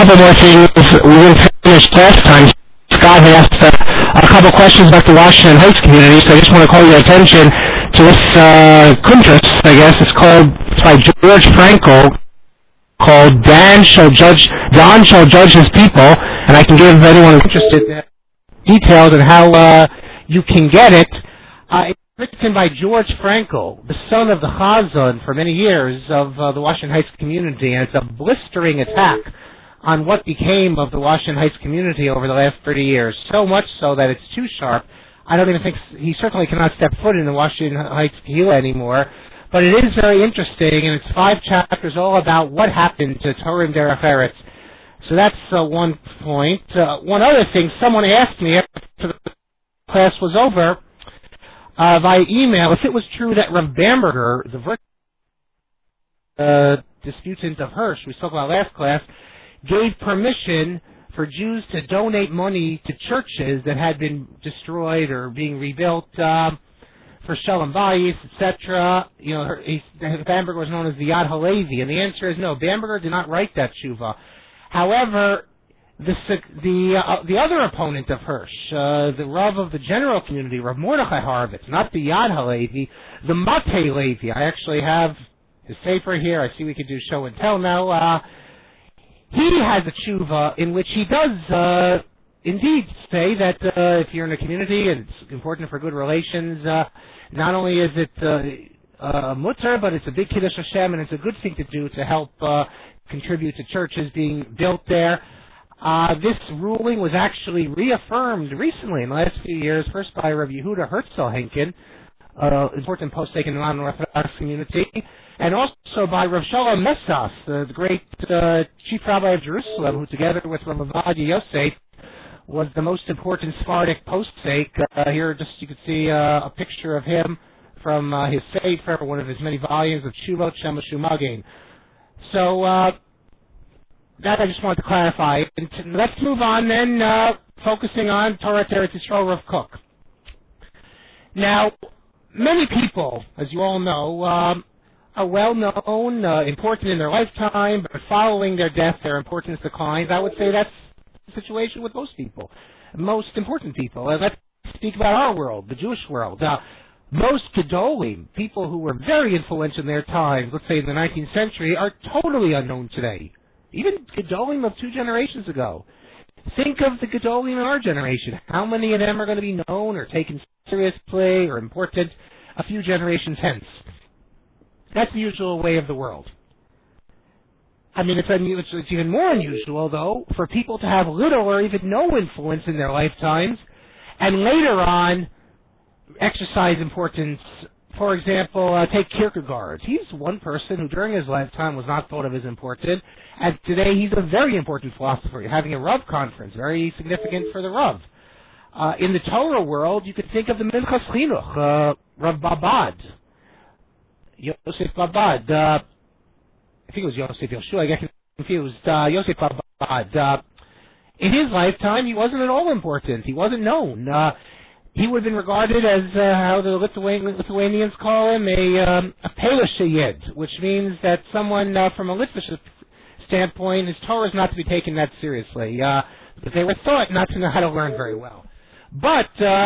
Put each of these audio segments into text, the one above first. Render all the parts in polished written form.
couple more things we didn't finish last time. Scott had asked a couple questions about the Washington Heights community, so I just want to call your attention to this Kuntrus, I guess. It's by George Frankel, called Don Shall Judge His People, and I can give anyone who's interested details on how you can get it. It's written by George Frankel, the son of the Chazan for many years of the Washington Heights community, and it's a blistering attack on what became of the Washington Heights community over the last 30 years, so much so that it's too sharp. I don't even think he certainly cannot step foot in the Washington Heights Kehillah anymore, but it is very interesting, and it's 5 chapters all about what happened to Torah and Derech Eretz. So that's one point. One other thing, someone asked me after the class was over via email if it was true that Rav Bamberger, the disputant of Hirsch we spoke about last class, gave permission for Jews to donate money to churches that had been destroyed or being rebuilt for Shalom Bayis, etc. You know, Bamberger was known as the Yad Halevi, and the answer is no. Bamberger did not write that tshuva. However, the other opponent of Hirsch, the Rav of the general community, Rav Mordechai Horowitz, not the Yad Halevi, the Matei Levi. I actually have his sefer here. I see we could do show and tell now. He has a tshuva in which he does indeed say that if you're in a community and it's important for good relations, not only is it mutter, but it's a big Kiddush Hashem, and it's a good thing to do to help contribute to churches being built there. This ruling was actually reaffirmed recently in the last few years, first by Rav Yehuda Herzl Henkin, important posek in the non-Orthodox community, and also by Rav Shalom Messas, the great chief rabbi of Jerusalem, who together with Rav Ovadia Yosef was the most important Sephardic posek. Here just you can see a picture of him from his sefer, one of his many volumes of Tshuvot Shem Shumagin. So that I just wanted to clarify. And let's move on then, focusing on Torah Teretz Yisrael Rav Kook. Now, many people, as you all know, are well known, important in their lifetime, but following their death, their importance declines. I would say that's the situation with most people, most important people. Let's speak about our world, the Jewish world. Most Gedolim, people who were very influential in their times, let's say in the 19th century, are totally unknown today. Even Gedolim of 2 generations ago. Think of the Gedolim in our generation. How many of them are going to be known or taken seriously or important a few generations hence? That's the usual way of the world. I mean, it's even more unusual, though, for people to have little or even no influence in their lifetimes and later on exercise importance. For example, take Kierkegaard. He's one person who during his lifetime was not thought of as important, and today he's a very important philosopher. You're having a Rav conference, very significant for the Rav. In the Torah world, you could think of the Minchas Chinuch, Rav Babad, Yosef Babad. I think it was Yosef Yoshua, I get confused. Yosef Babad. In his lifetime, he wasn't at all important. He wasn't known. He would have been regarded as how the Lithuanians call him, a Pelashe Yid, which means that someone from a Litvish standpoint, his Torah is not to be taken that seriously. But they were thought not to know how to learn very well. But,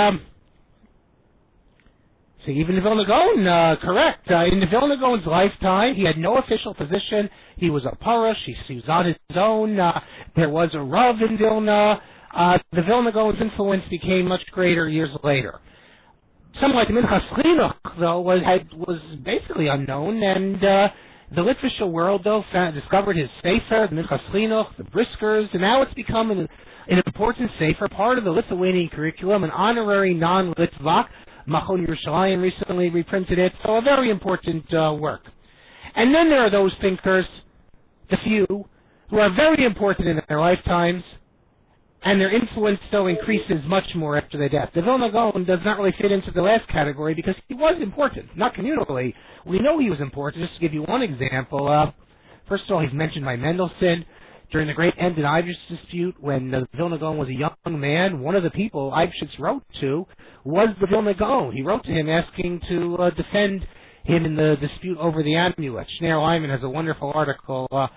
so even the Vilna Gaon, correct. In the Vilna Gaon's lifetime, he had no official position. He was a Parush. He was on his own. There was a Rav in Vilna. The Vilna Gaon's influence became much greater years later. Someone like Minchas Chinuch, though, was basically unknown, and the Litvish world, though, discovered his sefer, the Minchas Chinuch, the Briskers, and now it's become an important sefer, part of the Lithuanian curriculum, an honorary non-Litvak. Machon Yerushalayim recently reprinted it, so a very important work. And then there are those thinkers, the few, who are very important in their lifetimes, and their influence still increases much more after their death. The Vilna Gaon does not really fit into the last category because he was important, not communally. We know he was important. Just to give you one example, first of all, he's mentioned by Mendelssohn. During the great End and Eibschitz dispute, when the Vilna Gaon was a young man, one of the people Eibschitz wrote to was the Vilna Gaon. He wrote to him asking to defend him in the dispute over the amulet. Schneur Lyman has a wonderful article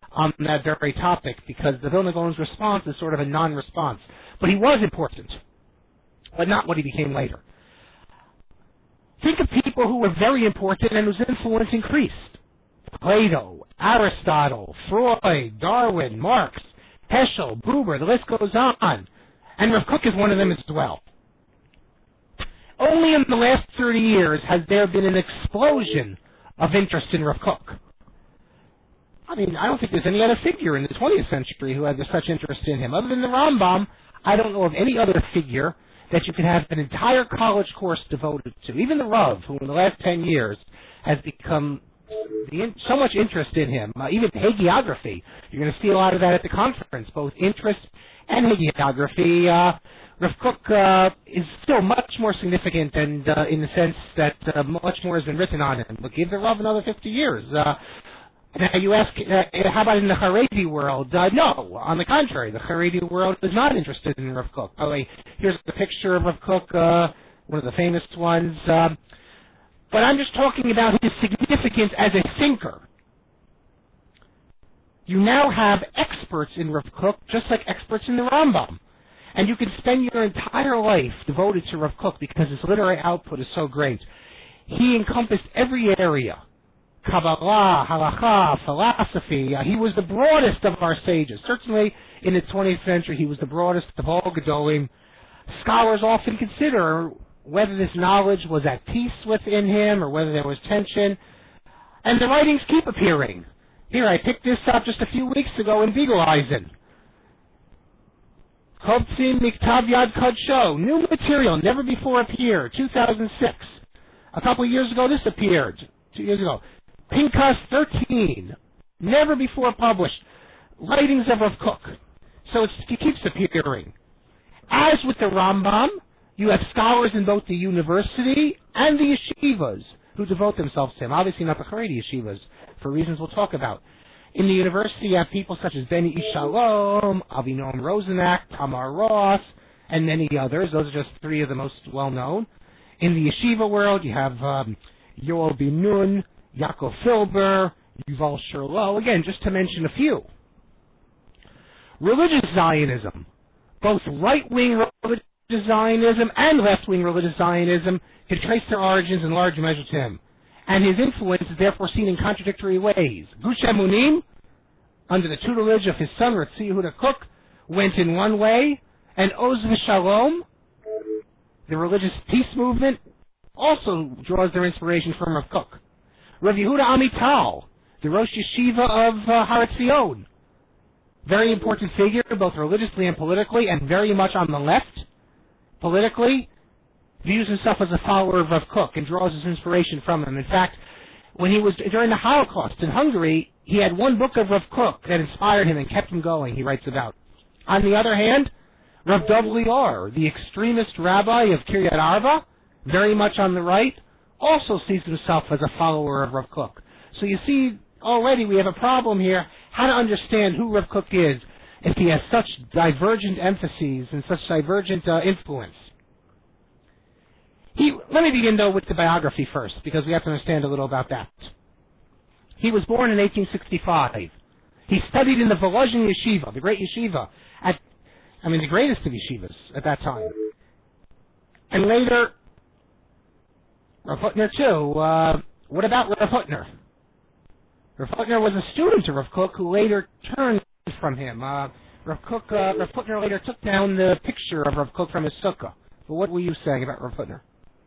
on that very topic, because the Vilna Gaon's response is sort of a non-response. But he was important, but not what he became later. Think of people who were very important and whose influence increased. Plato, Aristotle, Freud, Darwin, Marx, Heschel, Buber, the list goes on. And Rav Kook is one of them as well. Only in the last 30 years has there been an explosion of interest in Rav Kook. I mean, I don't think there's any other figure in the 20th century who had such interest in him. Other than the Rambam, I don't know of any other figure that you could have an entire college course devoted to. Even the Rav, who in the last 10 years has become so much interest in him. Even hagiography. You're going to see a lot of that at the conference, both interest and hagiography. Rav Kook is still much more significant, and in the sense that much more has been written on him. But give the Rav another 50 years. Now you ask, how about in the Haredi world? No, on the contrary, the Haredi world is not interested in Rav Kook. Oh, wait, here's the picture of Rav Kook, one of the famous ones. But I'm just talking about his significance as a thinker. You now have experts in Rav Kook, just like experts in the Rambam. And you can spend your entire life devoted to Rav Kook because his literary output is so great. He encompassed every area. Kabbalah, Halakha, philosophy. He was the broadest of our sages. Certainly in the 20th century, he was the broadest of all Gedolim. Scholars often consider whether this knowledge was at peace within him or whether there was tension. And the writings keep appearing. Here, I picked this up just a few weeks ago in Beagleisen. Kovtsim Miktav Yad Kodsho. New material, never before appeared, 2006. A couple of years ago, this appeared. 2 years ago. Pinkas 13. Never before published. Writings of Rav Kook. So it keeps appearing. As with the Rambam, you have scholars in both the university and the yeshivas who devote themselves to him. Obviously not the Haredi yeshivas, for reasons we'll talk about. In the university, you have people such as Beni Ishalom, Avinoam Rosenak, Tamar Ross, and many others. Those are just three of the most well-known. In the yeshiva world, you have Yoel Ben Nun, Yaakov Filber, Yuval Sherlow, again, just to mention a few. Religious Zionism, both right-wing religious Zionism and left-wing religious Zionism can trace their origins in large measure to him, and his influence is therefore seen in contradictory ways. Gush Emunim, under the tutelage of his son Ratzi Yehuda Kook, went in one way, and Oz V'Shalom, the religious peace movement, also draws their inspiration from Rav Kook. Rav Yehuda Amital, the Rosh Yeshiva of Har Etzion, very important figure, both religiously and politically, and very much on the left, politically, views himself as a follower of Rav Kook and draws his inspiration from him. In fact, when he was during the Holocaust in Hungary, he had one book of Rav Kook that inspired him and kept him going, he writes about. On the other hand, Rav Dov Lior, the extremist rabbi of Kiryat Arba, very much on the right, also sees himself as a follower of Rav Kook. So you see, already we have a problem here, how to understand who Rav Kook is if he has such divergent emphases and such divergent influence. Let me begin, though, with the biography first, because we have to understand a little about that. He was born in 1865. He studied in the Volozhin Yeshiva, the great yeshiva, the greatest of yeshivas at that time. And later, Rav Hutner, too. What about Rav Hutner? Rav Hutner was a student of Rav Kook who later turned from him. Rav Hutner later took down the picture of Rav Kook from his sukkah. But what were you saying about Rav Hutner?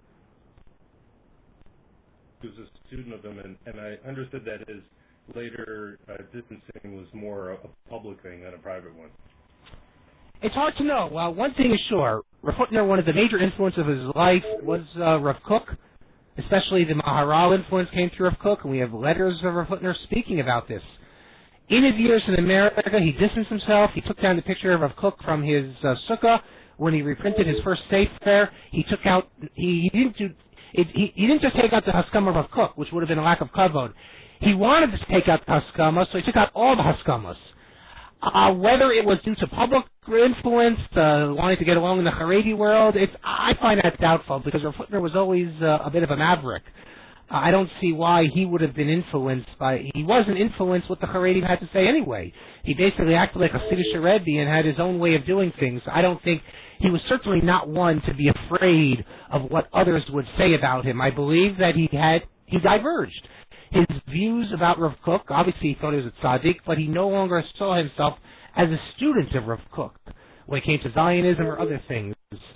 He was a student of him, and I understood that his later distancing was more a public thing than a private one. It's hard to know. One thing is sure. Rav Hutner, one of the major influences of his life was Rav Kook. Especially the Maharal influence came through Rav Kook, and we have letters of Rav Hutner speaking about this. In his years in America, he distanced himself. He took down the picture of Rav Kook from his sukkah. When he reprinted his first sefer, he took out. He didn't just take out the Haskama of Rav Kook, which would have been a lack of kavod. He wanted to take out the Haskama, so he took out all the Haskamas. Whether it was due to public influence, wanting to get along in the Haredi world, I find that doubtful, because Rav Hutner was always a bit of a maverick. I don't see why he would have been influenced by. He wasn't influenced what the Haredim had to say anyway. He basically acted like a Siddish Rebbe and had his own way of doing things. I don't think he was certainly not one to be afraid of what others would say about him. I believe that he diverged. His views about Rav Kook, obviously he thought he was a tzaddik, but he no longer saw himself as a student of Rav Kook when it came to Zionism or other things.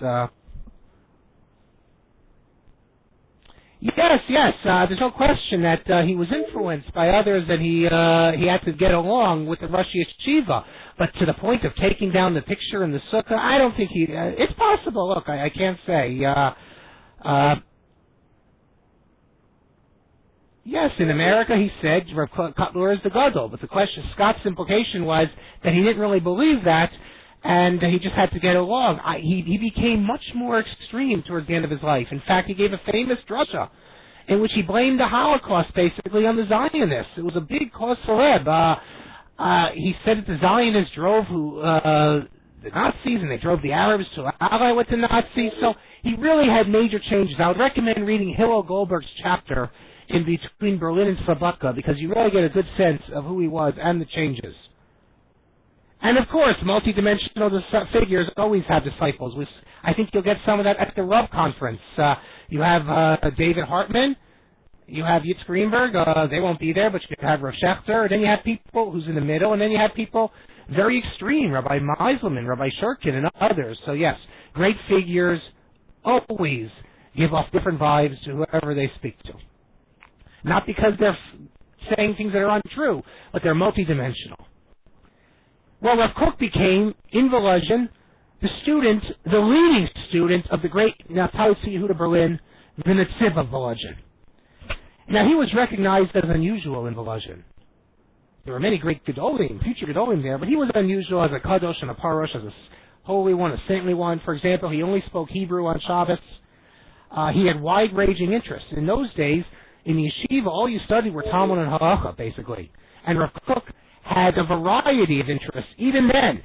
Yes. There's no question that he was influenced by others, and he had to get along with the Rosh Yeshiva. But to the point of taking down the picture in the sukkah, I don't think he. It's possible. Look, I can't say. Yes, in America, he said Rav Kotler is the gadol, but the question, Scott's implication was that he didn't really believe that, and he just had to get along. He became much more extreme towards the end of his life. In fact, he gave a famous drasha in which he blamed the Holocaust basically on the Zionists. It was a big cause celeb. He said that the Zionists drove the Nazis, and they drove the Arabs to ally with the Nazis. So he really had major changes. I would recommend reading Hillel Goldberg's chapter in Between Berlin and Slobodka, because you really get a good sense of who he was and the changes. And of course, multidimensional figures always have disciples. I think you'll get some of that at the Rav conference. You have David Hartman, you have Yitz Greenberg, they won't be there, but you have Rav Schechter, and then you have people who's in the middle, and then you have people very extreme, Rabbi Meiselman, Rabbi Shurkin, and others. So yes, great figures always give off different vibes to whoever they speak to. Not because they're saying things that are untrue, but they're multidimensional. Well, Rav Kook became, in Volozhin, the leading student of the great Naftali Yehuda Berlin, the Netziv of Volozhin. Now, he was recognized as unusual in Volozhin. There were many great Gedolim, future Gedolim there, but he was unusual as a Kadosh and a Parosh, as a holy one, a saintly one. For example, he only spoke Hebrew on Shabbos. He had wide-ranging interests. In those days, in yeshiva, all you studied were Talmud and Halacha, basically. And Rav Kook had a variety of interests, even then.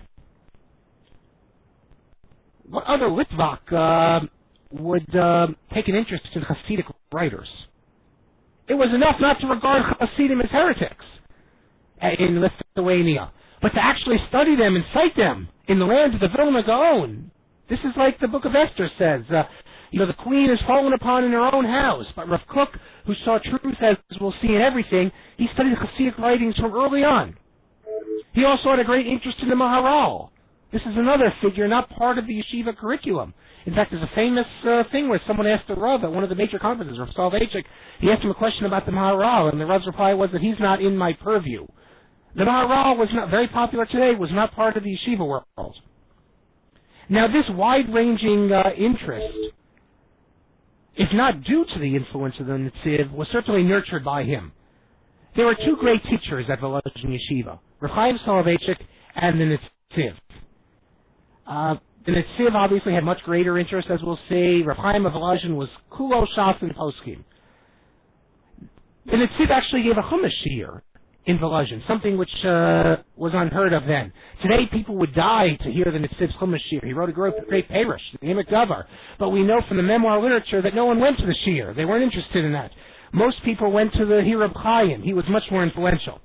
What other Litvak would take an interest in Hasidic writers? It was enough not to regard Hasidim as heretics in Lithuania, but to actually study them and cite them in the lands of the Vilna Gaon. This is like the Book of Esther says. The queen is fallen upon in her own house. But Rav Kook, who saw truth as we'll see in everything, he studied Hasidic writings from early on. He also had a great interest in the Maharal. This is another figure not part of the yeshiva curriculum. In fact, there's a famous thing where someone asked the Rav at one of the major conferences, Rav Soloveitchik, he asked him a question about the Maharal, and the Rav's reply was that he's not in my purview. The Maharal was not very popular today, was not part of the yeshiva world. Now, this wide-ranging interest, if not due to the influence of the Netziv, was certainly nurtured by him. There were two great teachers at Volozhin Yeshiva, Rav Chaim Soloveitchik and the Netziv. The Netziv obviously had much greater interest, as we'll see. Rav Chaim of Volozhin was Kulo Shas and Poskim. The Netziv actually gave a Chumash shiur in Volozhin, something which was unheard of then. Today, people would die to hear the Netziv's Chumash shiur. He wrote a great Perush, the Emek Davar. But we know from the memoir literature that no one went to the shiur. They weren't interested in that. Most people went to the Hirab Chaim. He was much more influential.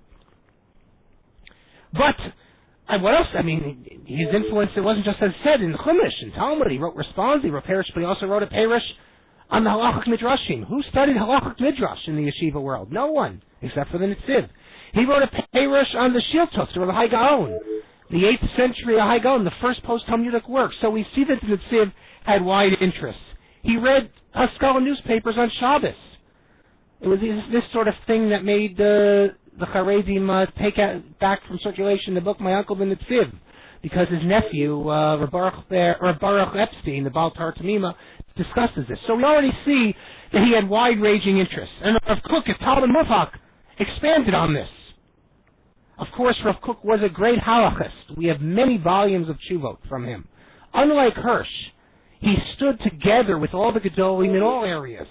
But what else? I mean, his influence, it wasn't just as said in Chumash and Talmud. He wrote Respons, he wrote Perush, but he also wrote a Perush on the Halachic Midrashim. Who studied Halachic Midrash in the yeshiva world? No one, except for the Netziv. He wrote a Perush on the Shiltos, or the Hai Gaon, the 8th century Hai Gaon, the first post-Talmudic work. So we see that the Netziv had wide interests. He read Haskalah newspapers on Shabbos. It was this sort of thing that made the Haredim take back from circulation the book My Uncle the Netziv, because his nephew, Reb Baruch Epstein, the Baal Torah Tamima, discusses this. So we already see that he had wide-ranging interests. And Rav Kook at Talmud Mufak expanded on this. Of course, Rav Kook was a great halachist. We have many volumes of Tshuvot from him. Unlike Hirsch, he stood together with all the Gedolim in all areas.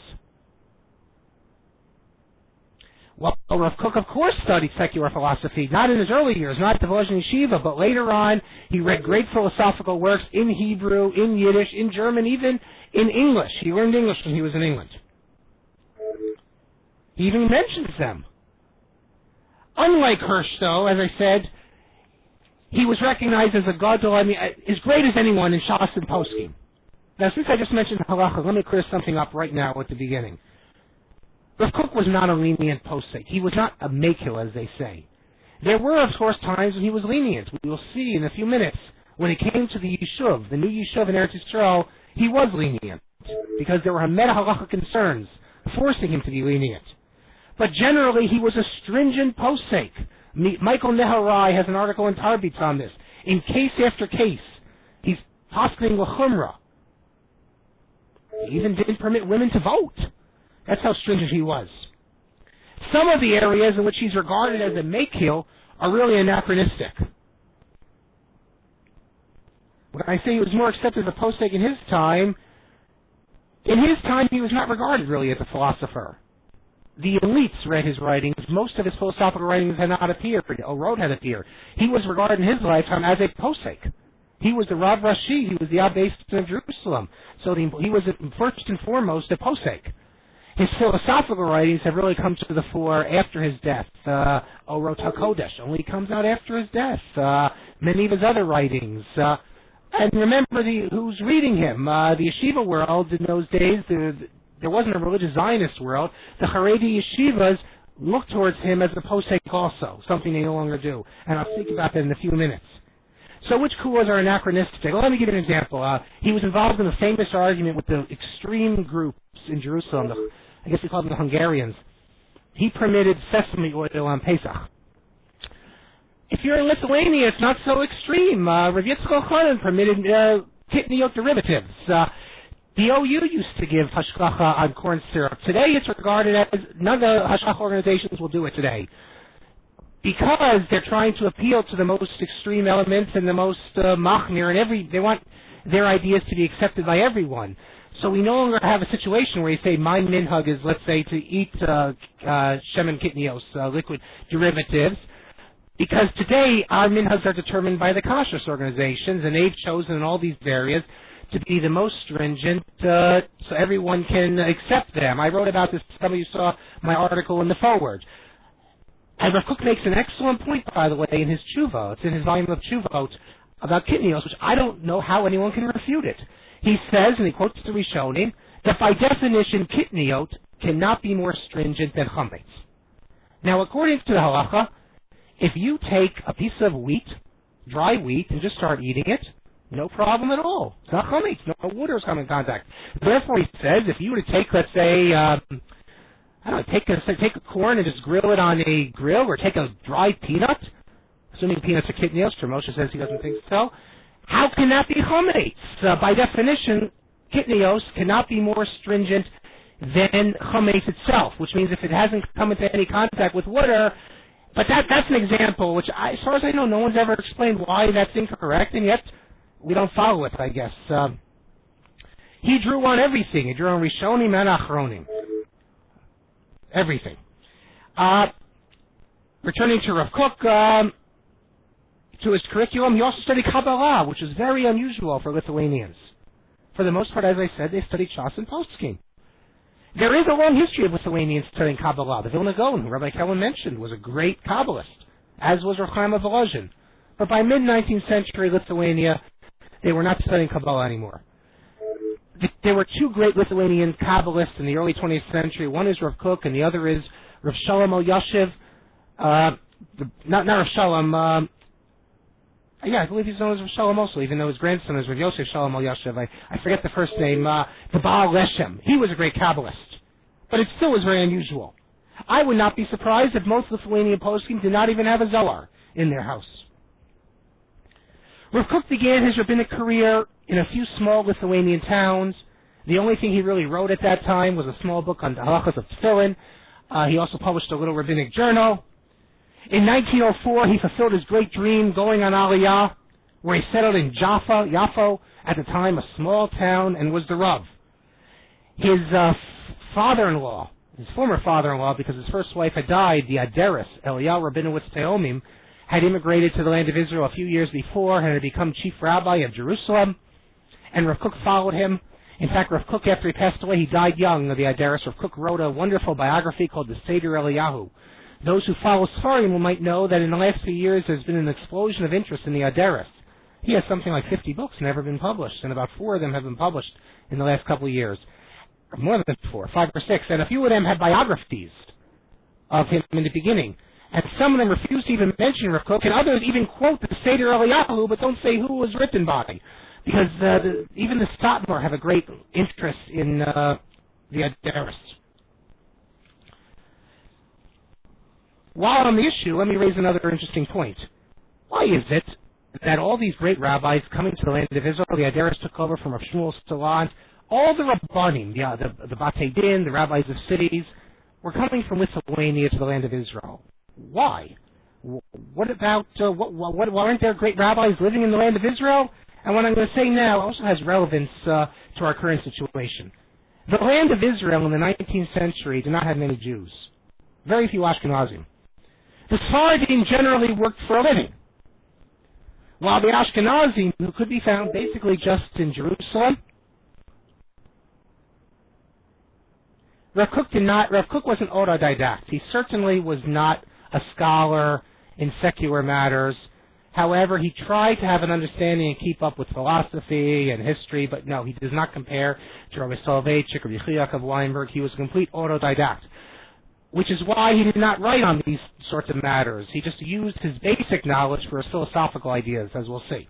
Well, Rav Kook, of course, studied secular philosophy, not in his early years, not at the Volozhin Yeshiva, but later on, he read great philosophical works in Hebrew, in Yiddish, in German, even in English. He learned English when he was in England. He even mentions them. Unlike Hirsch, though, as I said, he was recognized as a gadol, as great as anyone in Shas and Poskim. Now, since I just mentioned halacha, let me clear something up right now at the beginning. Rav Kook was not a lenient posek. He was not a mekil, as they say. There were, of course, times when he was lenient. We will see in a few minutes. When it came to the Yishuv, the new Yishuv in Eretz Yisrael, he was lenient because there were Hamed halacha concerns forcing him to be lenient. But generally, he was a stringent posek. Michael Neharai has an article in Tarbitz on this. In case after case, he's poskening l'chumrah. He even didn't permit women to vote. That's how stringent he was. Some of the areas in which he's regarded as a mekil are really anachronistic. When I say he was more accepted as a posek in his time he was not regarded really as a philosopher. The elites read his writings. Most of his philosophical writings had not appeared. Orod had appeared. He was regarded in his lifetime as a posek. He was the Rav Rashi. He was the Abbei of Jerusalem. So he was first and foremost a posek. His philosophical writings have really come to the fore after his death. Orot HaKodesh only comes out after his death. Many of his other writings. And remember who's reading him. The yeshiva world in those days, there wasn't a religious Zionist world. The Haredi yeshivas looked towards him as a posek also, something they no longer do. And I'll speak about that in a few minutes. So which kulas are anachronistic? Well, let me give you an example. He was involved in a famous argument with the extreme groups in Jerusalem. I guess we call them the Hungarians. He permitted sesame oil on Pesach. If you're in Lithuania, it's not so extreme. Rav Yitzchak Chanan permitted kitniot derivatives. The OU used to give hashgacha on corn syrup. Today it's regarded as, none of the hashgacha organizations will do it today. Because they're trying to appeal to the most extreme elements and the most machmir, and they want their ideas to be accepted by everyone. So we no longer have a situation where you say, my minhag is, let's say, to eat shemen kitnios, liquid derivatives. Because today, our minhags are determined by the kashrus organizations, and they've chosen in all these areas to be the most stringent, so everyone can accept them. I wrote about this, some of you saw my article in the foreword. And Rav Kook makes an excellent point, by the way, in his tshuva. It's in his volume of tshuva about kitnios, which I don't know how anyone can refute it. He says, and he quotes the Rishonim, that by definition, kitniot cannot be more stringent than chametz. Now, according to the halacha, if you take a piece of wheat, dry wheat, and just start eating it, no problem at all. It's not chametz. No water is coming in contact. Therefore, he says, if you were to take, let's say, take a corn and just grill it on a grill, or take a dry peanut, assuming peanuts are kitnios, Moshe says he doesn't think so, how can that be chametz? By definition, kitnios cannot be more stringent than chametz itself, which means if it hasn't come into any contact with water. But that's an example which, as far as I know, no one's ever explained why that's incorrect, and yet we don't follow it, I guess. He drew on everything. He drew on Rishonim and Achronim. Everything. Returning to Rav Kook, to his curriculum, he also studied Kabbalah, which is very unusual for Lithuanians. For the most part, as I said, they studied Shas and Poskim. There is a long history of Lithuanians studying Kabbalah. The Vilna Gaon, who Rabbi Kellen mentioned, was a great Kabbalist, as was Rav Chaim of Volozhin. But by mid-19th century Lithuania, they were not studying Kabbalah anymore. There were two great Lithuanian Kabbalists in the early 20th century. One is Rav Kook, and the other is Rav Shalom Elyashiv. Not Rav Shalom. I believe he's known as Rav Shalom also, even though his grandson is Rav Yosef Shalom Elyashiv. I forget the first name. The Baal Leshem. He was a great Kabbalist. But it still was very unusual. I would not be surprised if most Lithuanian poskim did not even have a Zohar in their house. Rav Kook began his rabbinic career in a few small Lithuanian towns. The only thing he really wrote at that time was a small book on the halachas of tefillin. He also published a little rabbinic journal. In 1904, he fulfilled his great dream, going on Aliyah, where he settled in Yafo, at the time a small town, and was the Rav. His father-in-law, his former father-in-law, because his first wife had died, the Aderis, Eliyahu Rabinowitz Teomim, had immigrated to the land of Israel a few years before and had become chief rabbi of Jerusalem, and Rav Kook followed him. In fact, Rav Kook, after he passed away, he died young of the Adaris. Rav Kook wrote a wonderful biography called the Seder Eliyahu. Those who follow Sfarim might know that in the last few years there's been an explosion of interest in the Adaris. He has something like 50 books never been published, and about 4 of them have been published in the last couple of years. More than 4, 5 or 6, and a few of them have biographies of him in the beginning. And some of them refuse to even mention Rav Kook, and others even quote the Seder Eliyahu, but don't say who it was written by. Because even the Satmar have a great interest in the Adaris. While on the issue, let me raise another interesting point. Why is it that all these great rabbis coming to the land of Israel, the Adaris took over from Rav Shmuel Salant, all the Rabbanim, the Batei Din, the rabbis of cities, were coming from Lithuania to the land of Israel? Why? What about, why aren't there great rabbis living in the land of Israel? And what I'm going to say now also has relevance to our current situation. The land of Israel in the 19th century did not have many Jews. Very few Ashkenazim. The Sephardim generally worked for a living, while the Ashkenazim, who could be found basically just in Jerusalem, Rav Kook was an autodidact. He certainly was not a scholar in secular matters. However, he tried to have an understanding and keep up with philosophy and history, but no, he does not compare to Rabbi Soloveitchik or Yechiel of Weinberg. He was a complete autodidact, which is why he did not write on these sorts of matters. He just used his basic knowledge for his philosophical ideas, as we'll see.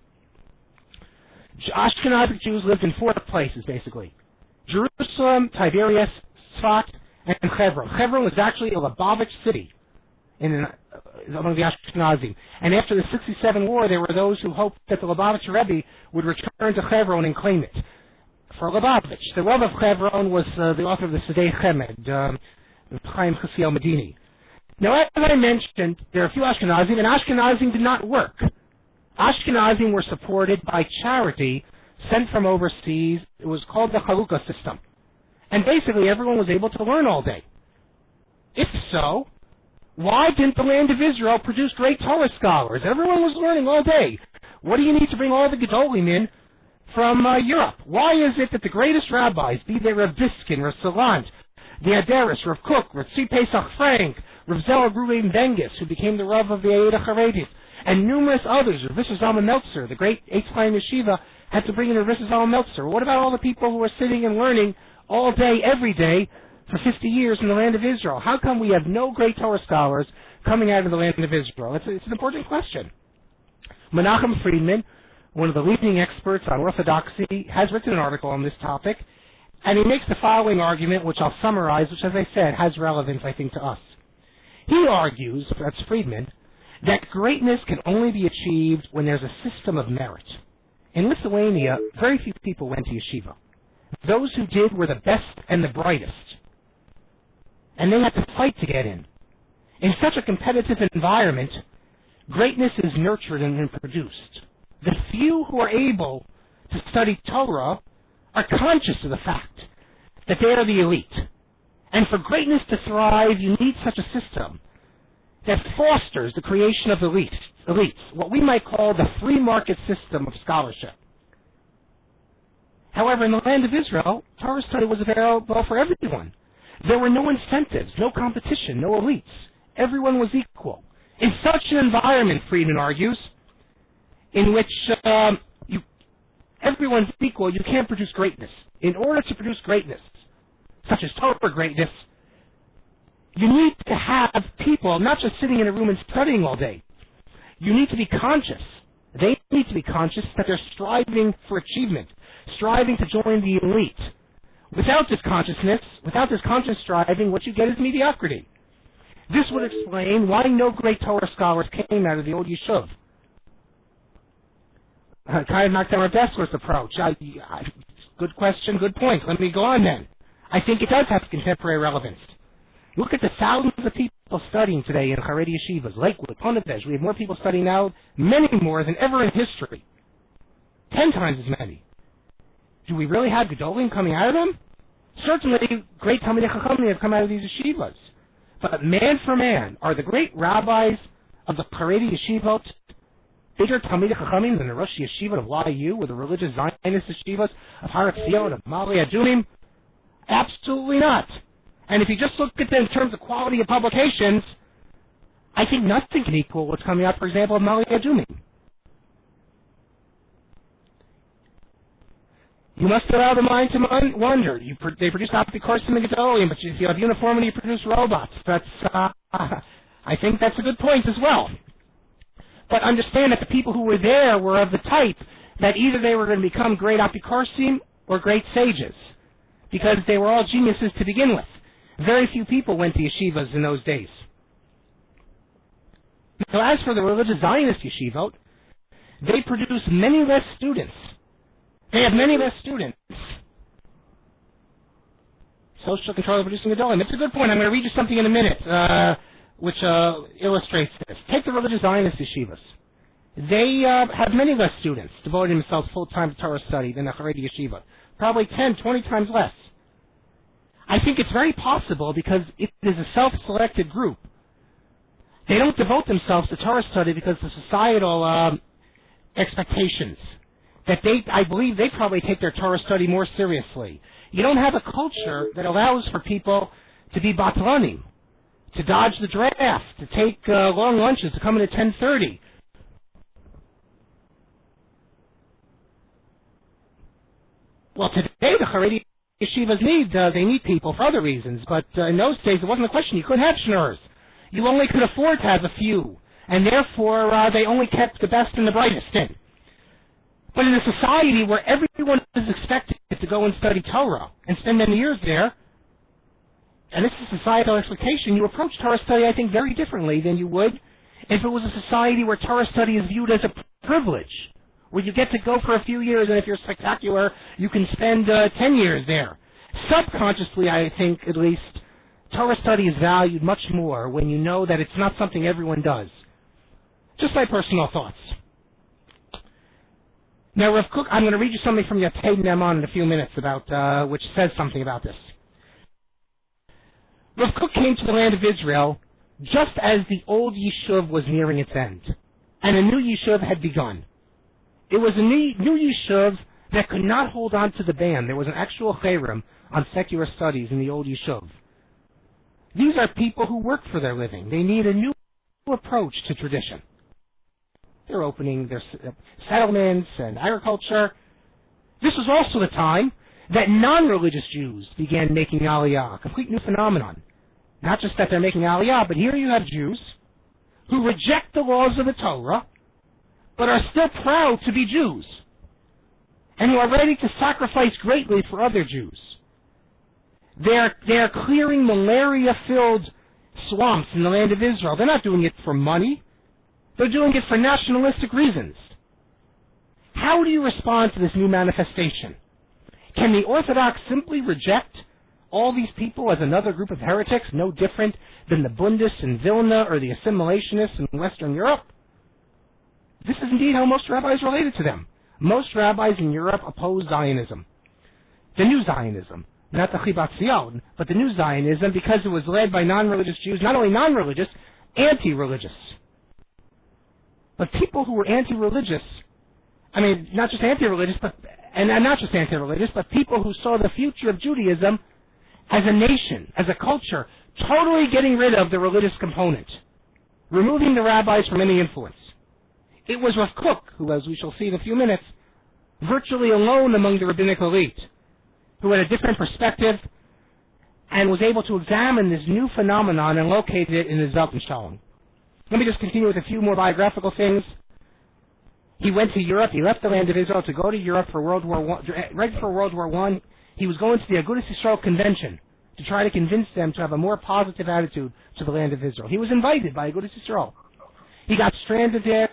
Ashkenazic Jews lived in 4 places, basically: Jerusalem, Tiberias, Tzfat, and Hebron. Hebron was actually a Lubavitch city among the Ashkenazim. And after the 67 war, there were those who hoped that the Lubavitch Rebbe would return to Hebron and claim it for Lubavitch. The Rav of Hebron was the author of the Sedei Chemed, Chaim Chasiel Medini. Now, as I mentioned, there are a few Ashkenazim, and Ashkenazim did not work. Ashkenazim were supported by charity sent from overseas. It was called the Chalukah system. And basically, everyone was able to learn all day. If so, why didn't the land of Israel produce great Torah scholars? Everyone was learning all day. What do you need to bring all the Gedolim in from Europe? Why is it that the greatest rabbis, be they Rav Diskin, Rav Salant, the Adaris, Rav Kook, Rav Tzvi Pesach Frank, Rav Zeller Ruben Bengis, who became the Rav of the Aida Charedis, and numerous others, Rav Visser Zalman Meltzer, the great Eitz Chaim Yeshiva, had to bring in Rav Visser Zalman Meltzer? What about all the people who were sitting and learning all day, every day, for 50 years in the land of Israel? How come we have no great Torah scholars coming out of the land of Israel? It's an important question. Menachem Friedman, one of the leading experts on Orthodoxy, has written an article on this topic, and he makes the following argument, which I'll summarize, which, as I said, has relevance, I think, to us. He argues, that's Friedman, that greatness can only be achieved when there's a system of merit. In Lithuania, very few people went to yeshiva. Those who did were the best and the brightest, and they had to fight to get in. In such a competitive environment, greatness is nurtured and produced. The few who are able to study Torah are conscious of the fact that they are the elite. And for greatness to thrive, you need such a system that fosters the creation of elites, what we might call the free market system of scholarship. However, in the land of Israel, Torah study was available for everyone. There were no incentives, no competition, no elites. Everyone was equal. In such an environment, Friedman argues, in which everyone's equal, you can't produce greatness. In order to produce greatness, such as Torah greatness, you need to have people not just sitting in a room and studying all day. You need to be conscious. They need to be conscious that they're striving for achievement, striving to join the elite. Without this consciousness, without this conscious striving, what you get is mediocrity. This would explain why no great Torah scholars came out of the old yeshuv. Kind of knocked down our Bessler's approach. Good question, good point. Let me go on then. I think it does have contemporary relevance. Look at the thousands of people studying today in Haredi yeshivas, Lakewood, Pontevedra. We have more people studying now, many more than ever in history. 10 times as many. Do we really have Gedolim coming out of them? Certainly, great Talmidei Chachamim have come out of these yeshivas. But man for man, are the great rabbis of the Haredi yeshivot bigger Talmidei Chachamim than the Rosh Yeshiva of YU or the religious Zionist yeshivas of Har Etzion, of Ma'ale Adumim? Absolutely not. And if you just look at them in terms of quality of publications, I think nothing can equal what's coming out, for example, of Ma'ale Adumim. You must allow the mind to wonder. They produce Apikoursim and Gedolium, but if you have uniformity, you produce robots. I think that's a good point as well. But understand that the people who were there were of the type that either they were going to become great Apikoursim or great sages, because they were all geniuses to begin with. Very few people went to yeshivas in those days. Now, as for the religious Zionist yeshivot, they produce many less students. They have many less students. Social control of producing Gedolim. It's a good point. I'm going to read you something in a minute, which illustrates this. Take the religious Zionist yeshivas. They have many less students devoting themselves full-time to Torah study than the Haredi yeshiva. Probably 10, 20 times less. I think it's very possible because it is a self-selected group. They don't devote themselves to Torah study because of societal expectations. I believe they probably take their Torah study more seriously. You don't have a culture that allows for people to be batlanim, to dodge the draft, to take long lunches, to come in at 10:30. Well, today the Haredi yeshivas need people for other reasons, but in those days it wasn't a question. You couldn't have shnurs. You only could afford to have a few, and therefore they only kept the best and the brightest in. But in a society where everyone is expected to go and study Torah and spend many years there, and this is societal expectation, you approach Torah study, I think, very differently than you would if it was a society where Torah study is viewed as a privilege, where you get to go for a few years, and if you're spectacular, you can spend 10 years there. Subconsciously, I think, at least, Torah study is valued much more when you know that it's not something everyone does. Just my personal thoughts. Now, Rav Kook, I'm going to read you something from Yatei Ne'eman in a few minutes about which says something about this. Rav Kook came to the land of Israel just as the old Yishuv was nearing its end, and a new Yishuv had begun. It was a new Yishuv that could not hold on to the ban. There was an actual cherem on secular studies in the old Yishuv. These are people who work for their living. They need a new approach to tradition. They're opening their settlements and agriculture. This was also the time that non-religious Jews began making Aliyah, a complete new phenomenon. Not just that they're making Aliyah, but here you have Jews who reject the laws of the Torah, but are still proud to be Jews, and who are ready to sacrifice greatly for other Jews. They are clearing malaria-filled swamps in the land of Israel. They're not doing it for money. They're doing it for nationalistic reasons. How do you respond to this new manifestation? Can the Orthodox simply reject all these people as another group of heretics, no different than the Bundists in Vilna or the assimilationists in Western Europe? This is indeed how most rabbis related to them. Most rabbis in Europe oppose Zionism. The new Zionism. Not the Chibat Zion, but the new Zionism, because it was led by non-religious Jews, not only non-religious, anti-religious. But people who were anti-religious, not just anti-religious, but people who saw the future of Judaism as a nation, as a culture, totally getting rid of the religious component, removing the rabbis from any influence. It was Rav Kook, who, as we shall see in a few minutes, virtually alone among the rabbinic elite, who had a different perspective and was able to examine this new phenomenon and locate it in his Weltanschauung. Let me just continue with a few more biographical things. He went to Europe. He left the land of Israel to go to Europe for World War I. Right before World War I, he was going to the Agudas Yisrael convention to try to convince them to have a more positive attitude to the land of Israel. He was invited by Agudas Yisrael. He got stranded there.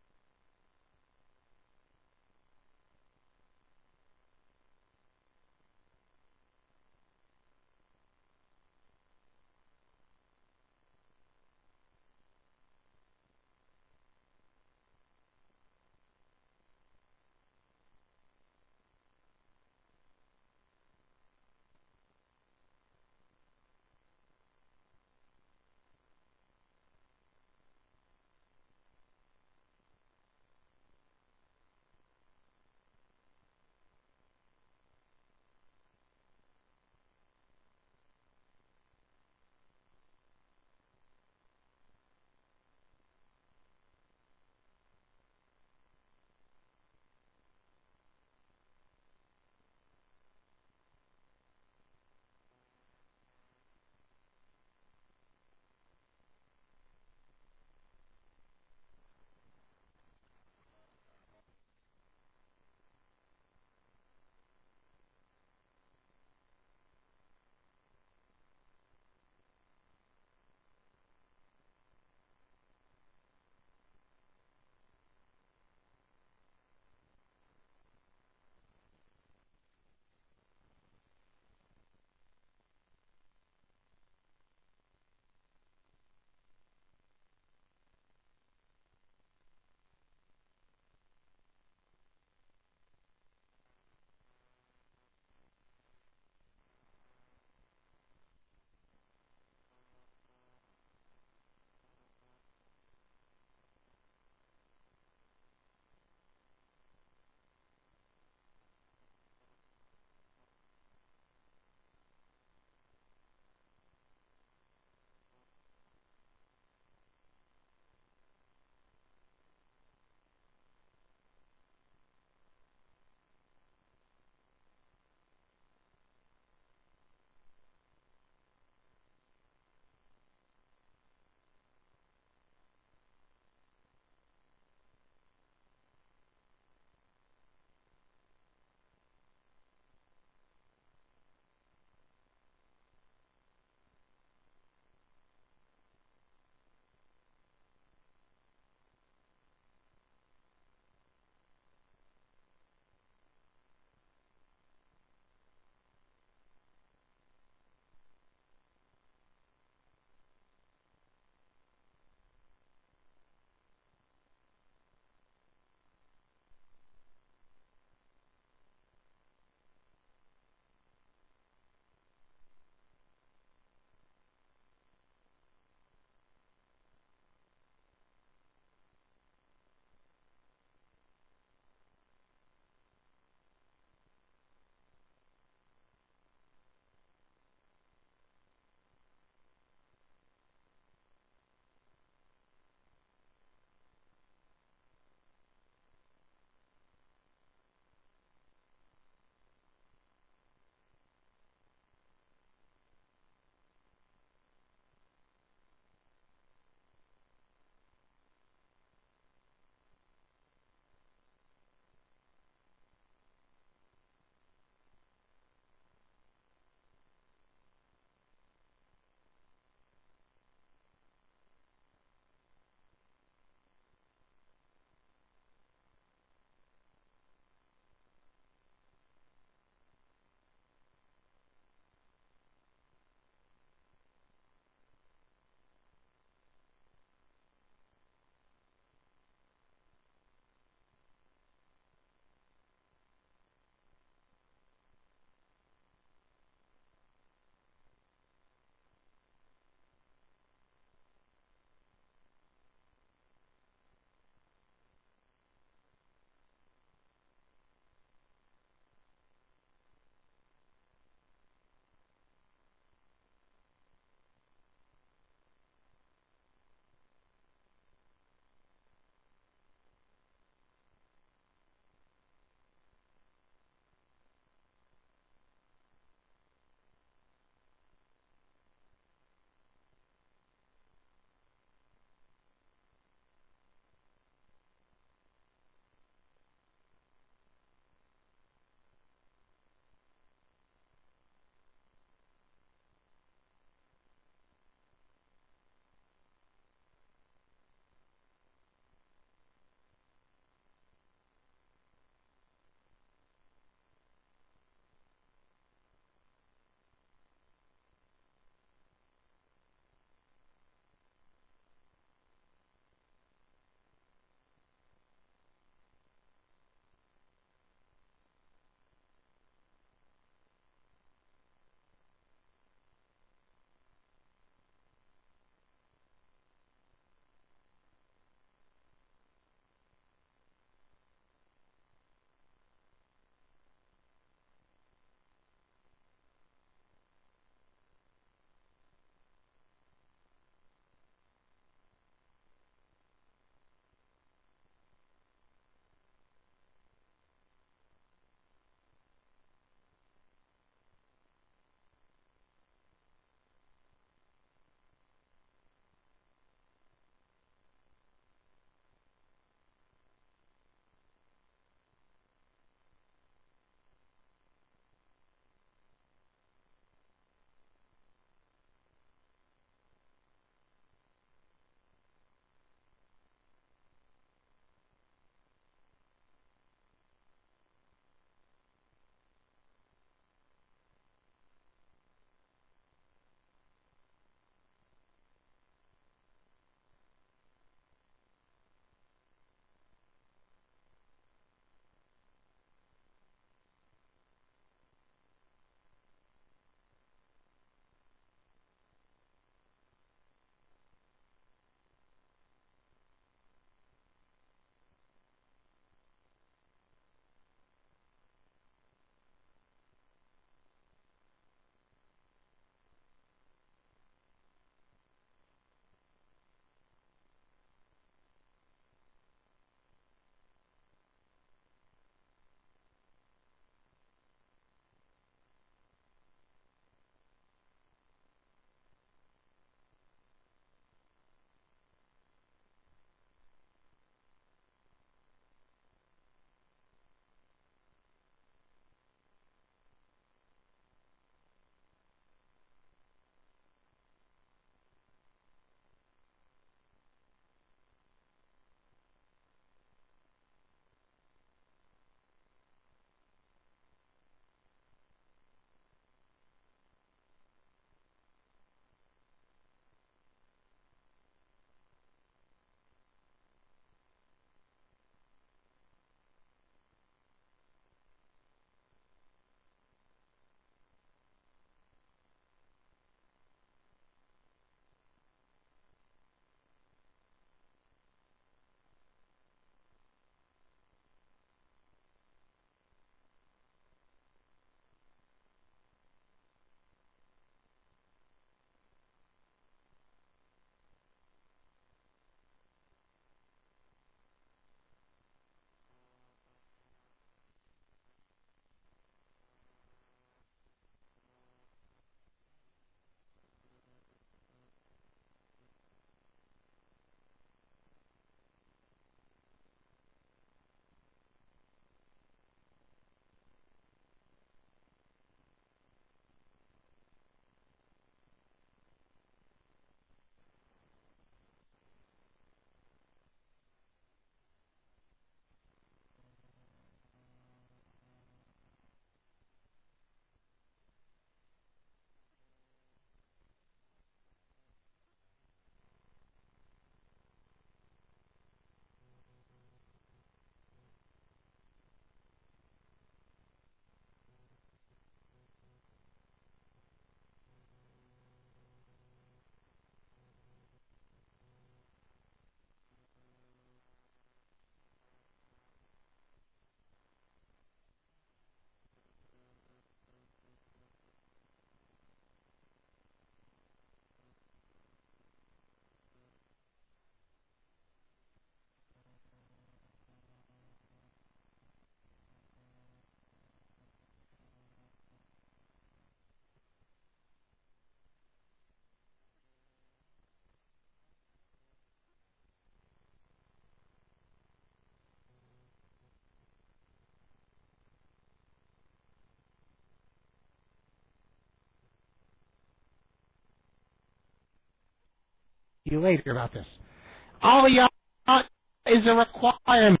to you later about this. Aliyah is a requirement.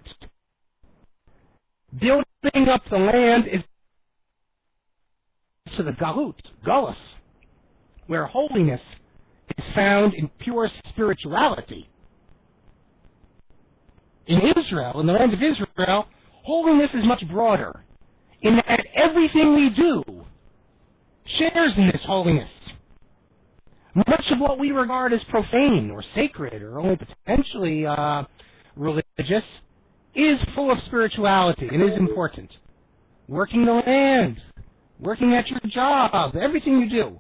Building up the land is to the Galus, where holiness is found in pure spirituality. In Israel, in the land of Israel, holiness is much broader, in that everything we do shares in this holiness. Much of what we regard as profane or sacred or only potentially religious is full of spirituality and is important. Working the land, working at your job, everything you do.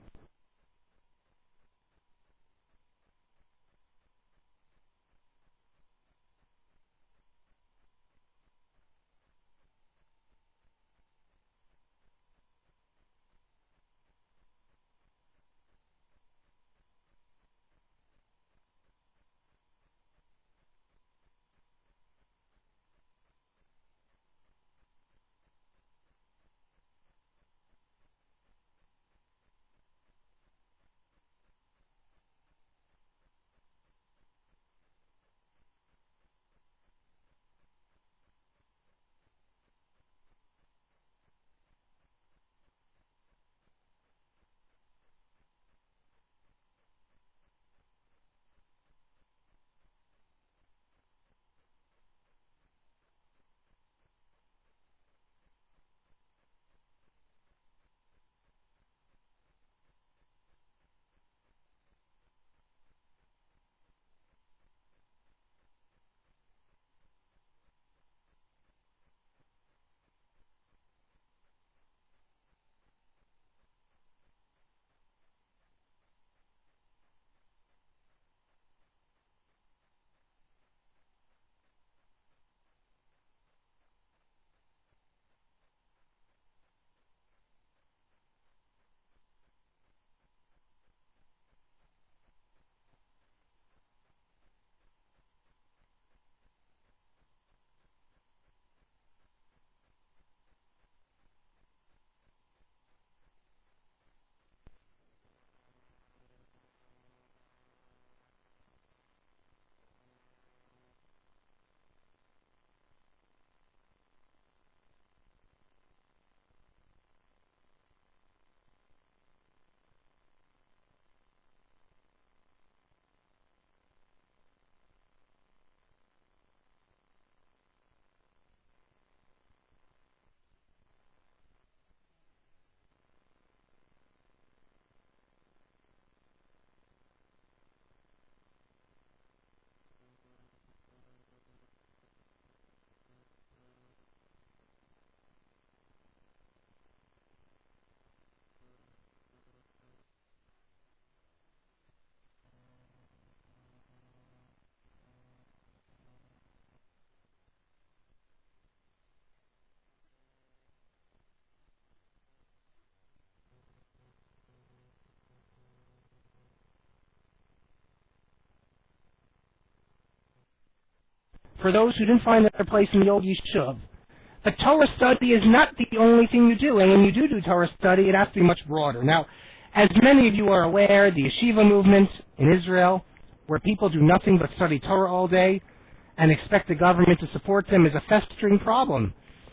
For those who didn't find their place in the old yeshiv, the Torah study is not the only thing you do, and when you do Torah study, it has to be much broader. Now, as many of you are aware, the yeshiva movement in Israel, where people do nothing but study Torah all day and expect the government to support them, is a festering problem.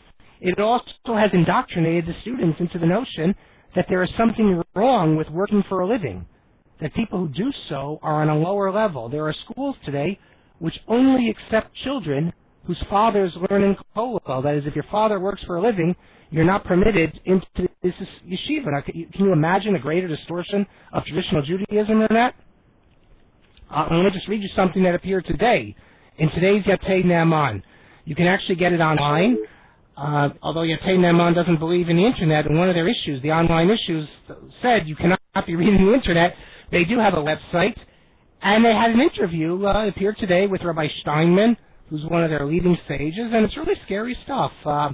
It also has indoctrinated the students into the notion that there is something wrong with working for a living, that people who do so are on a lower level. There are schools today which only accept children whose fathers learn in kollel. That is, if your father works for a living, you're not permitted into this yeshiva. Now, can you imagine a greater distortion of traditional Judaism than that? I'm going to just read you something that appeared today in today's Yatei Naaman. You can actually get it online, although Yatei Naaman doesn't believe in the Internet, and one of their issues, the online issues, said you cannot be reading the Internet. They do have a website, and they had an interview, appeared today, with Rabbi Steinman, who's one of their leading sages, and it's really scary stuff.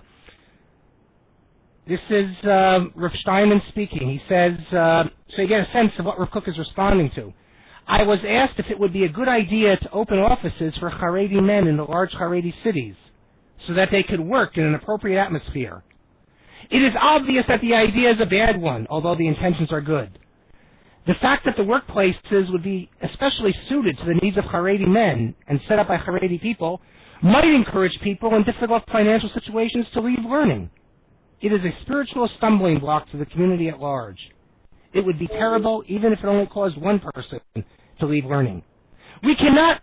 This is Rav Steinman speaking. He says, so you get a sense of what Rav Kook is responding to. I was asked if it would be a good idea to open offices for Haredi men in the large Haredi cities so that they could work in an appropriate atmosphere. It is obvious that the idea is a bad one, although the intentions are good. The fact that the workplaces would be especially suited to the needs of Haredi men and set up by Haredi people might encourage people in difficult financial situations to leave learning. It is a spiritual stumbling block to the community at large. It would be terrible even if it only caused one person to leave learning. We cannot...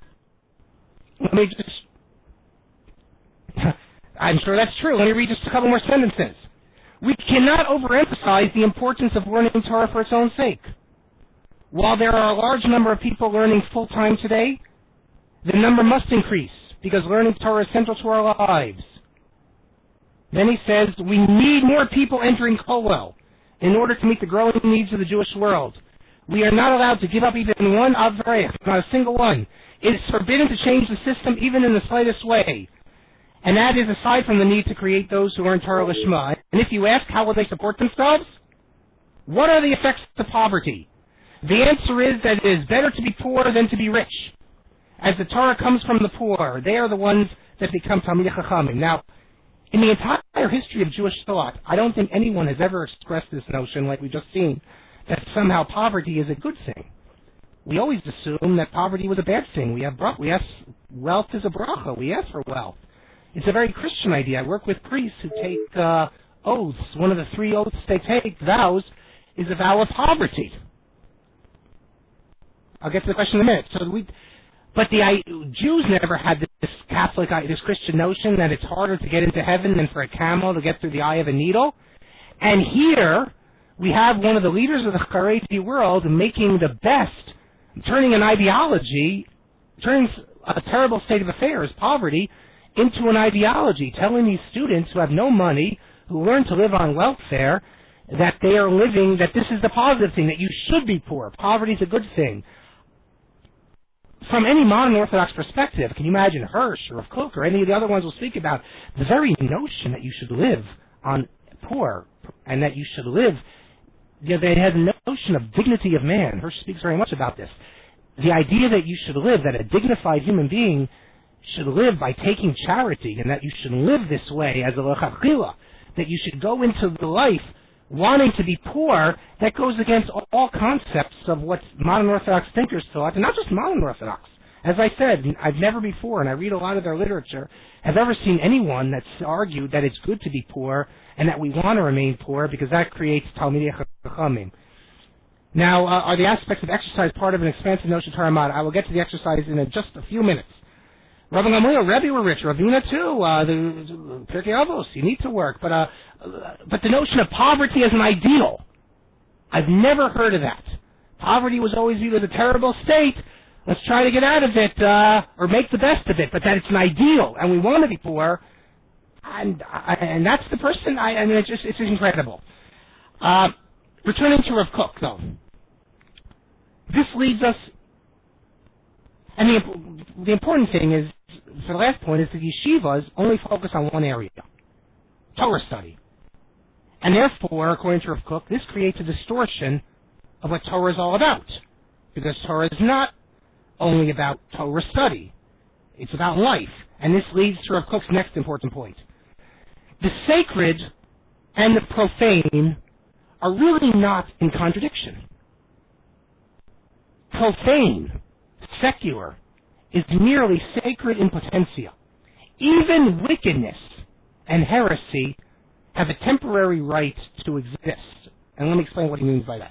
I'm sure that's true. Let me read just a couple more sentences. We cannot overemphasize the importance of learning Torah for its own sake. While there are a large number of people learning full-time today, the number must increase because learning Torah is central to our lives. Then he says, we need more people entering Kollel in order to meet the growing needs of the Jewish world. We are not allowed to give up even one Avreich, not a single one. It is forbidden to change the system even in the slightest way. And that is aside from the need to create those who learn Torah Lishma. And if you ask, how will they support themselves? What are the effects of poverty? The answer is that it is better to be poor than to be rich. As the Torah comes from the poor, they are the ones that become Talmidei Chachamim. Now, in the entire history of Jewish thought, I don't think anyone has ever expressed this notion, like we've just seen, that somehow poverty is a good thing. We always assume that poverty was a bad thing. We ask wealth is a bracha. We ask for wealth. It's a very Christian idea. I work with priests who take oaths. One of the 3 oaths they take, vows, is a vow of poverty. I'll get to the question in a minute. But the Jews never had this Catholic, this Christian notion that it's harder to get into heaven than for a camel to get through the eye of a needle. And here we have one of the leaders of the Haredi world making the best, turning an ideology, turning a terrible state of affairs, poverty, into an ideology, telling these students who have no money, who learn to live on welfare, that they are living, that this is the positive thing, that you should be poor. Poverty is a good thing. From any modern Orthodox perspective, can you imagine Hirsch or Rav Kook or any of the other ones we'll speak about, the very notion that you should live on poor and that you should live, they had a notion of dignity of man. Hirsch speaks very much about this. The idea that you should live, that a dignified human being should live by taking charity and that you should live this way as a lechachila, that you should go into the life wanting to be poor, that goes against all concepts of what modern Orthodox thinkers thought, and not just modern Orthodox. As I said, I've never before, and I read a lot of their literature, have ever seen anyone that's argued that it's good to be poor and that we want to remain poor because that creates Talmidei Chachamim. Now, are the aspects of exercise part of an expansive notion of Torah? I will get to the exercise in just a few minutes. Rabbi Gamliel, Rebbe were rich, Ravina too, the Pirkei Avos, you need to work, but the notion of poverty as an ideal, I've never heard of that. Poverty was always viewed as a terrible state, let's try to get out of it, or make the best of it, but that it's an ideal, and we want to be poor, and that's the person, I mean, it's incredible. Returning to Rav Kook, though, this leads us, and the important thing is, for the last point, is that yeshivas only focus on one area, Torah study. And therefore, according to Rav Kook, this creates a distortion of what Torah is all about. Because Torah is not only about Torah study. It's about life. And this leads to Rav Kook's next important point. The sacred and the profane are really not in contradiction. Profane, secular, is merely sacred in potentia. Even wickedness and heresy have a temporary right to exist. And let me explain what he means by that.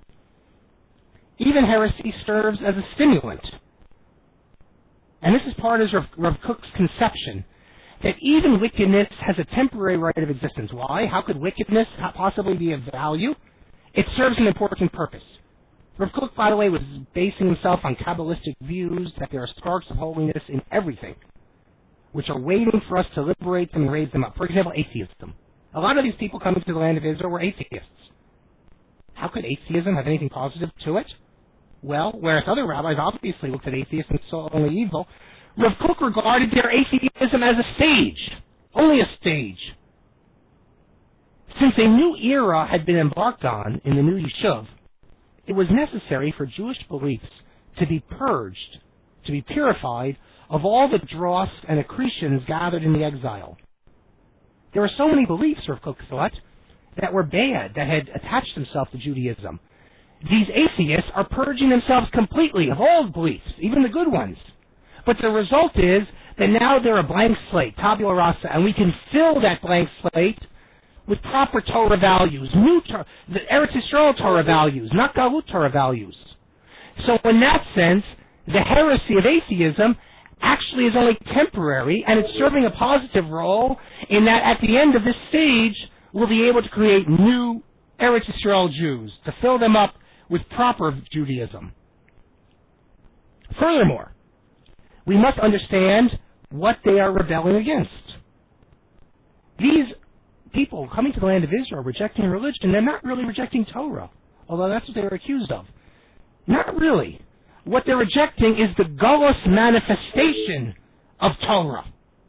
Even heresy serves as a stimulant. And this is part of Rav Kook's conception, that even wickedness has a temporary right of existence. Why? How could wickedness possibly be of value? It serves an important purpose. Rav Kook, by the way, was basing himself on Kabbalistic views that there are sparks of holiness in everything, which are waiting for us to liberate them and raise them up. For example, atheism. A lot of these people coming to the land of Israel were atheists. How could atheism have anything positive to it? Well, whereas other rabbis obviously looked at atheists and saw only evil, Rav Kook regarded their atheism as a stage, only a stage. Since a new era had been embarked on in the new Yishuv, it was necessary for Jewish beliefs to be purged, to be purified of all the dross and accretions gathered in the exile. There were so many beliefs, Rav Kook thought, that were bad, that had attached themselves to Judaism. these atheists are purging themselves completely of all beliefs, even the good ones. But the result is that now they're a blank slate, tabula rasa, and we can fill that blank slate with proper Torah values, the Eretz Yisrael Torah values, not Galut Torah values. So in that sense, the heresy of atheism actually is only temporary, and it's serving a positive role in that at the end of this stage, we'll be able to create new Eretz Yisrael Jews, to fill them up with proper Judaism. Furthermore, we must understand what they are rebelling against. These people coming to the land of Israel rejecting religion, they're not really rejecting Torah, although that's what they were accused of. Not really. What they're rejecting is the Golos manifestation of Torah.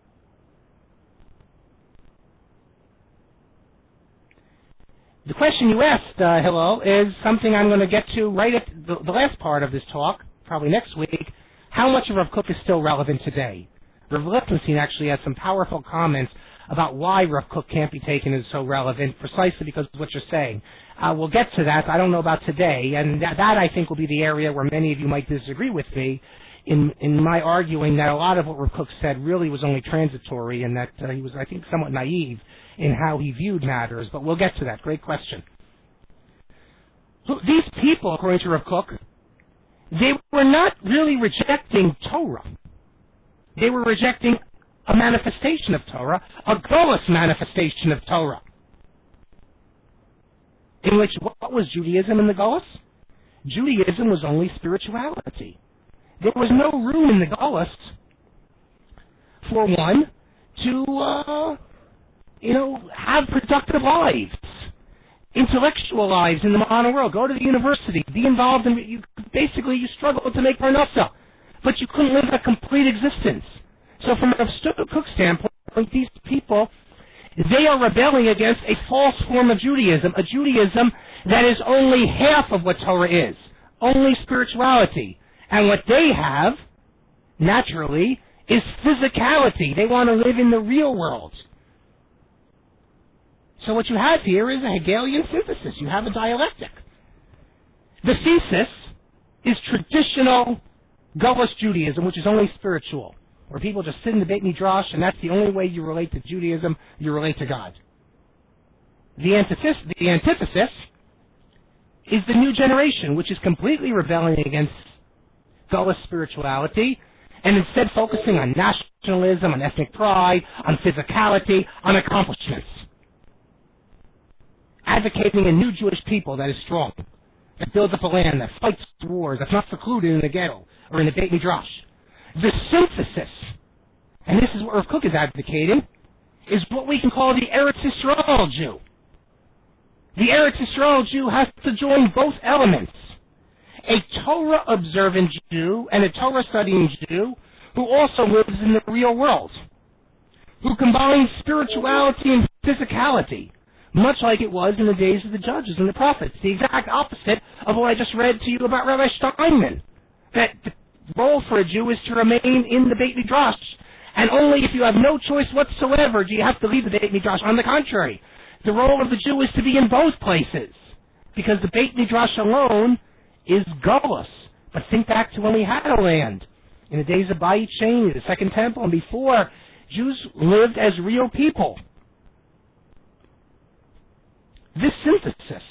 The question you asked, Hillel, is something I'm going to get to right at the last part of this talk, probably next week. How much of Rav Kook is still relevant today? Rav Lichtenstein actually has some powerful comments about why Rav Kook can't be taken as so relevant, precisely because of what you're saying. We'll get to that. I don't know about today, and that I think will be the area where many of you might disagree with me in my arguing that a lot of what Rav Kook said really was only transitory, and that he was, I think, somewhat naive in how he viewed matters. But we'll get to that. Great question. So these people, according to Rav Kook, they were not really rejecting Torah. They were rejecting a manifestation of Torah, a Golos manifestation of Torah. In which, what was Judaism in the Golos? Judaism was only spirituality. There was no room in the Golos for one to, have productive lives, intellectual lives in the modern world. Go to the university, be involved in, you struggled to make parnasa, but you couldn't live a complete existence. So from a Kook standpoint, these people, they are rebelling against a false form of Judaism, a Judaism that is only half of what Torah is, only spirituality. And what they have, naturally, is physicality. They want to live in the real world. So what you have here is a Hegelian synthesis. You have a dialectic. The thesis is traditional Golos Judaism, which is only spiritual, where people just sit in the Beit Midrash, and that's the only way you relate to Judaism, you relate to God. The antithesis is the new generation, which is completely rebelling against Golos spirituality, and instead focusing on nationalism, on ethnic pride, on physicality, on accomplishments. Advocating a new Jewish people that is strong, that builds up a land, that fights wars, that's not secluded in the ghetto or in the Beit Midrash. The synthesis, and this is what Rav Kook is advocating, is what we can call the Eretz Yisrael Jew. The Eretz Yisrael Jew has to join both elements. A Torah-observant Jew and a Torah-studying Jew who also lives in the real world, who combines spirituality and physicality, much like it was in the days of the judges and the prophets. The exact opposite of what I just read to you about Rabbi Steinman. That the role for a Jew is to remain in the Beit Midrash, and only if you have no choice whatsoever do you have to leave the Beit Midrash. On the contrary, the role of the Jew is to be in both places, because the Beit Midrash alone is Golos. But think back to when we had a land, in the days of Bayit Sheni, the Second Temple, and before, Jews lived as real people. This synthesis,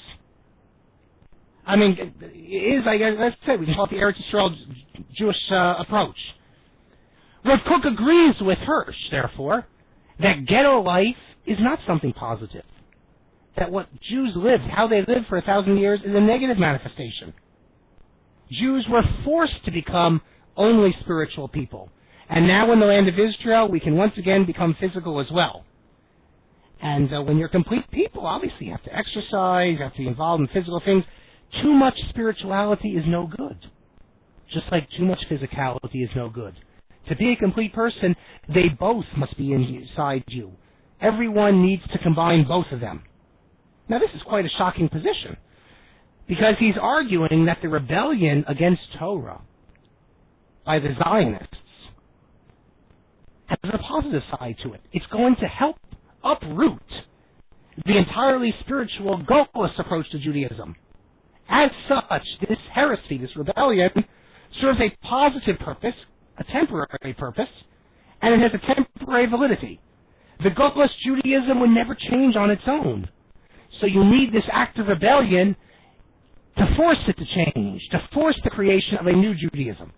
is, I guess, let's say, we can call it the Eretz Yisrael Jewish approach. Rav Kook agrees with Hirsch, therefore, that ghetto life is not something positive. That what Jews lived, how they lived for 1,000 years, is a negative manifestation. Jews were forced to become only spiritual people. And now in the land of Israel, we can once again become physical as well. And when you're complete people, obviously you have to exercise, you have to be involved in physical things. Too much spirituality is no good. Just like too much physicality is no good. To be a complete person, they both must be inside you. Everyone needs to combine both of them. Now this is quite a shocking position, because he's arguing that the rebellion against Torah by the Zionists has a positive side to it. It's going to help uproot the entirely spiritual Golos approach to Judaism As such, this heresy, this rebellion, serves a positive purpose, a temporary purpose, and it has a temporary validity. The Golus Judaism would never change on its own. So you need this act of rebellion to force it to change, to force the creation of a new Judaism.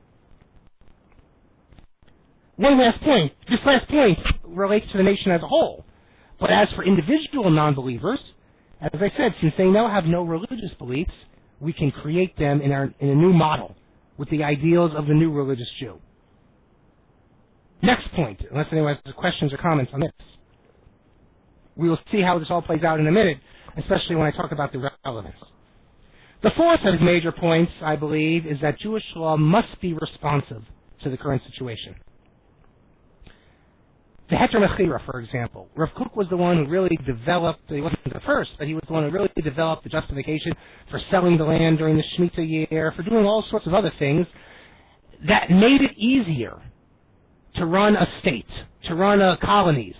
One last point. This last point relates to the nation as a whole. But as for individual non-believers, as I said, since they now have no religious beliefs, we can create them in a new model with the ideals of the new religious Jew. Next point, unless anyone has questions or comments on this. We will see how this all plays out in a minute, especially when I talk about the relevance. The fourth of his major points, I believe, is that Jewish law must be responsive to the current situation. The Heter Mechira, for example. Rav Kook was the one who really developed, he wasn't the first, but he was the one who really developed the justification for selling the land during the Shemitah year, for doing all sorts of other things that made it easier to run a state, to run colonies.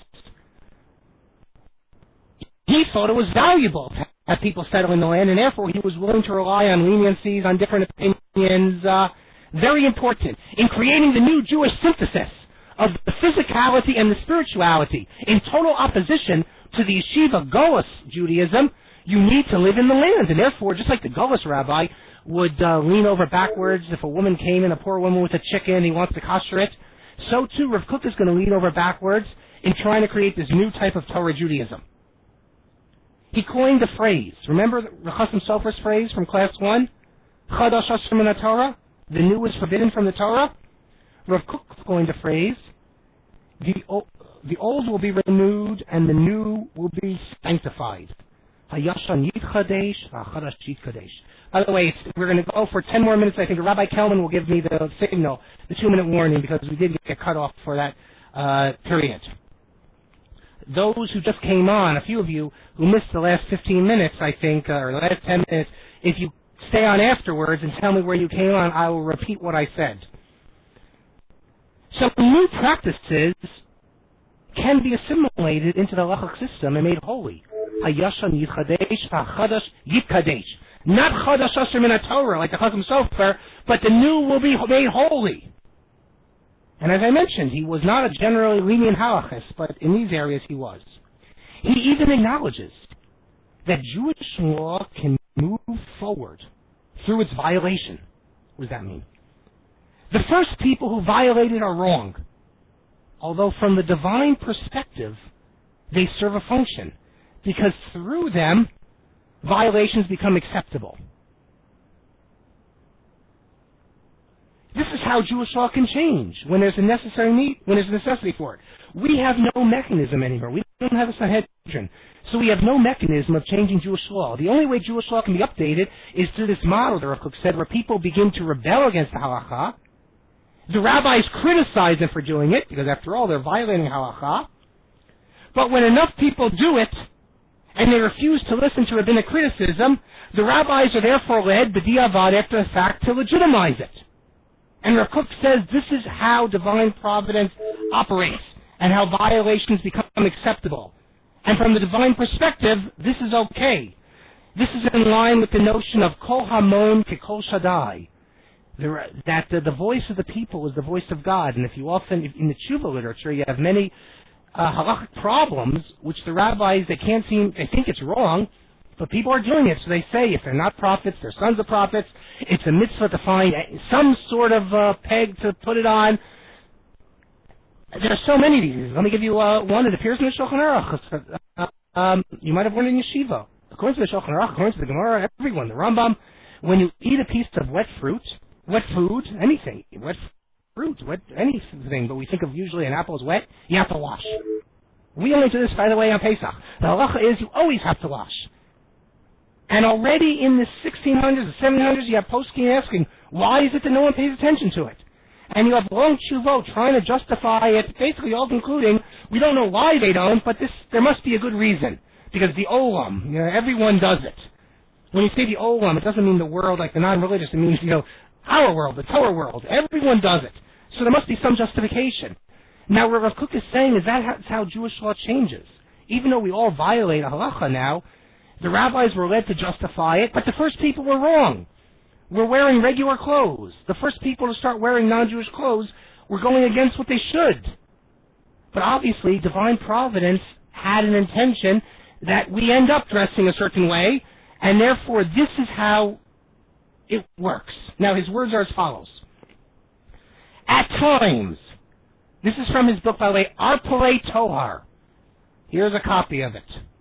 He thought it was valuable to have people settle in the land, and therefore he was willing to rely on leniencies, on different opinions, very important in creating the new Jewish synthesis of the physicality and the spirituality. In total opposition to the Yeshiva Golus Judaism, you need to live in the land, and therefore, just like the Golus rabbi would lean over backwards if a woman came in, a poor woman with a chicken, he wants to kosher it, so too Rav Kook is going to lean over backwards in trying to create this new type of Torah Judaism. He coined a phrase. Remember Chassam Sofer's phrase from class 1? Chadash Asher min Torah? The new is forbidden from the Torah? Rav Kook coined a phrase. The old will be renewed and the new will be sanctified. Hayashan Yitchadesh, Chadash Yitchadesh. By the way, we're going to go for 10 more minutes. I think Rabbi Kelman will give me the signal, the 2-minute warning, because we did get cut off for that period. Those who just came on, a few of you who missed the last 15 minutes, I think, or the last 10 minutes, if you stay on afterwards and tell me where you came on, I will repeat what I said. So new practices can be assimilated into the halachic system and made holy. Hayashan Yitchadesh, Chadash Yitkadesh. Not Chadash Asher min Torah like the Chassam Sofer, but the new will be made holy. And as I mentioned, he was not a generally lenient halachist, but in these areas he was. He even acknowledges that Jewish law can move forward through its violation. What does that mean? The first people who violated are wrong, although from the divine perspective, they serve a function, because through them, violations become acceptable. This is how Jewish law can change when there's a necessary need, when there's a necessity for it. We have no mechanism anymore. We don't have a Sanhedrin. So we have no mechanism of changing Jewish law. The only way Jewish law can be updated is through this model that Rav Kook said, where people begin to rebel against the halacha. The rabbis criticize them for doing it, because after all, they're violating halacha. But when enough people do it, and they refuse to listen to rabbinic criticism, the rabbis are therefore led, b'diavad, after the fact, to legitimize it. And Rav Kook says this is how divine providence operates, and how violations become acceptable. And from the divine perspective, this is okay. This is in line with the notion of kol hamon kekol shaddai, that the voice of the people is the voice of God. And if you often, in the tshuva literature, you have many halachic problems, which the rabbis, they think it's wrong, but people are doing it. So they say if they're not prophets, they're sons of prophets, it's a mitzvah to find some sort of peg to put it on. There are so many of these. Let me give you one. It appears in the Shulchan Aruch. You might have learned in yeshiva. According to the Shulchan Aruch, according to the Gemara, everyone, the Rambam, when you eat a piece of wet fruit, wet food, anything, wet fruit, wet anything, but we think of usually an apple as wet, you have to wash. We only do this, by the way, on Pesach. The halacha is you always have to wash. And already in the 1600s, the 1700s, you have poskim asking, why is it that no one pays attention to it? And you have long tshuvot trying to justify it, basically all concluding, we don't know why they don't, but there must be a good reason. Because the olam, everyone does it. When you say the olam, it doesn't mean the world like the non-religious, it means, our world, the Torah world. Everyone does it. So there must be some justification. Now, what Rav Kook is saying is that's how Jewish law changes. Even though we all violate a halacha now, The rabbis were led to justify it, but the first people were wrong. We're wearing regular clothes. The first people to start wearing non-Jewish clothes were going against what they should. But obviously, divine providence had an intention that we end up dressing a certain way, and therefore this is how it works. Now, his words are as follows. At times, this is from his book, by the way, Arpalei Tohar. Here's a copy of it.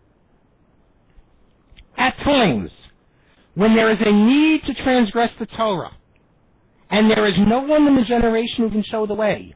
At times, when there is a need to transgress the Torah, and there is no one in the generation who can show the way,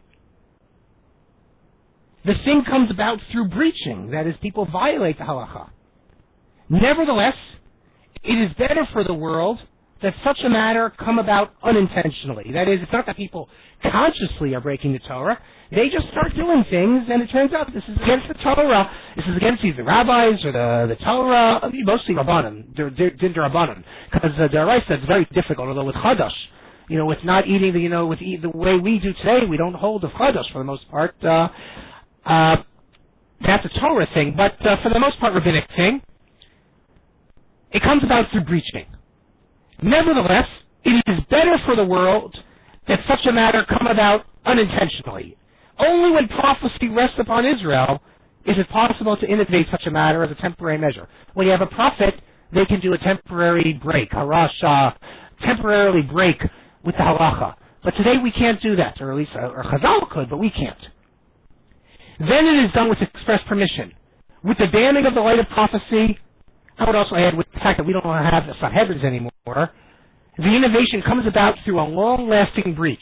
the thing comes about through breaching, that is, people violate the halacha. Nevertheless, it is better for the world that such a matter come about unintentionally. That is, it's not that people consciously are breaking the Torah. They just start doing things, and it turns out this is against the Torah. This is against either the rabbis or the Torah, mostly Rabbanim, Dinter Rabbanim, because the Daraisa is very difficult, although with Chadash, with not eating, with the way we do today, we don't hold of Chadash for the most part. That's a Torah thing, but for the most part, rabbinic thing. It comes about through breaching. Nevertheless, it is better for the world that such a matter come about unintentionally. Only when prophecy rests upon Israel is it possible to innovate such a matter as a temporary measure. When you have a prophet, they can do a temporary break, harasha, temporarily break with the halacha. But today we can't do that, or at least or Chazal could, but we can't. Then it is done with express permission. With the damning of the light of prophecy, I would also add, with the fact that we don't have the Sanhedrins anymore, the innovation comes about through a long-lasting breach.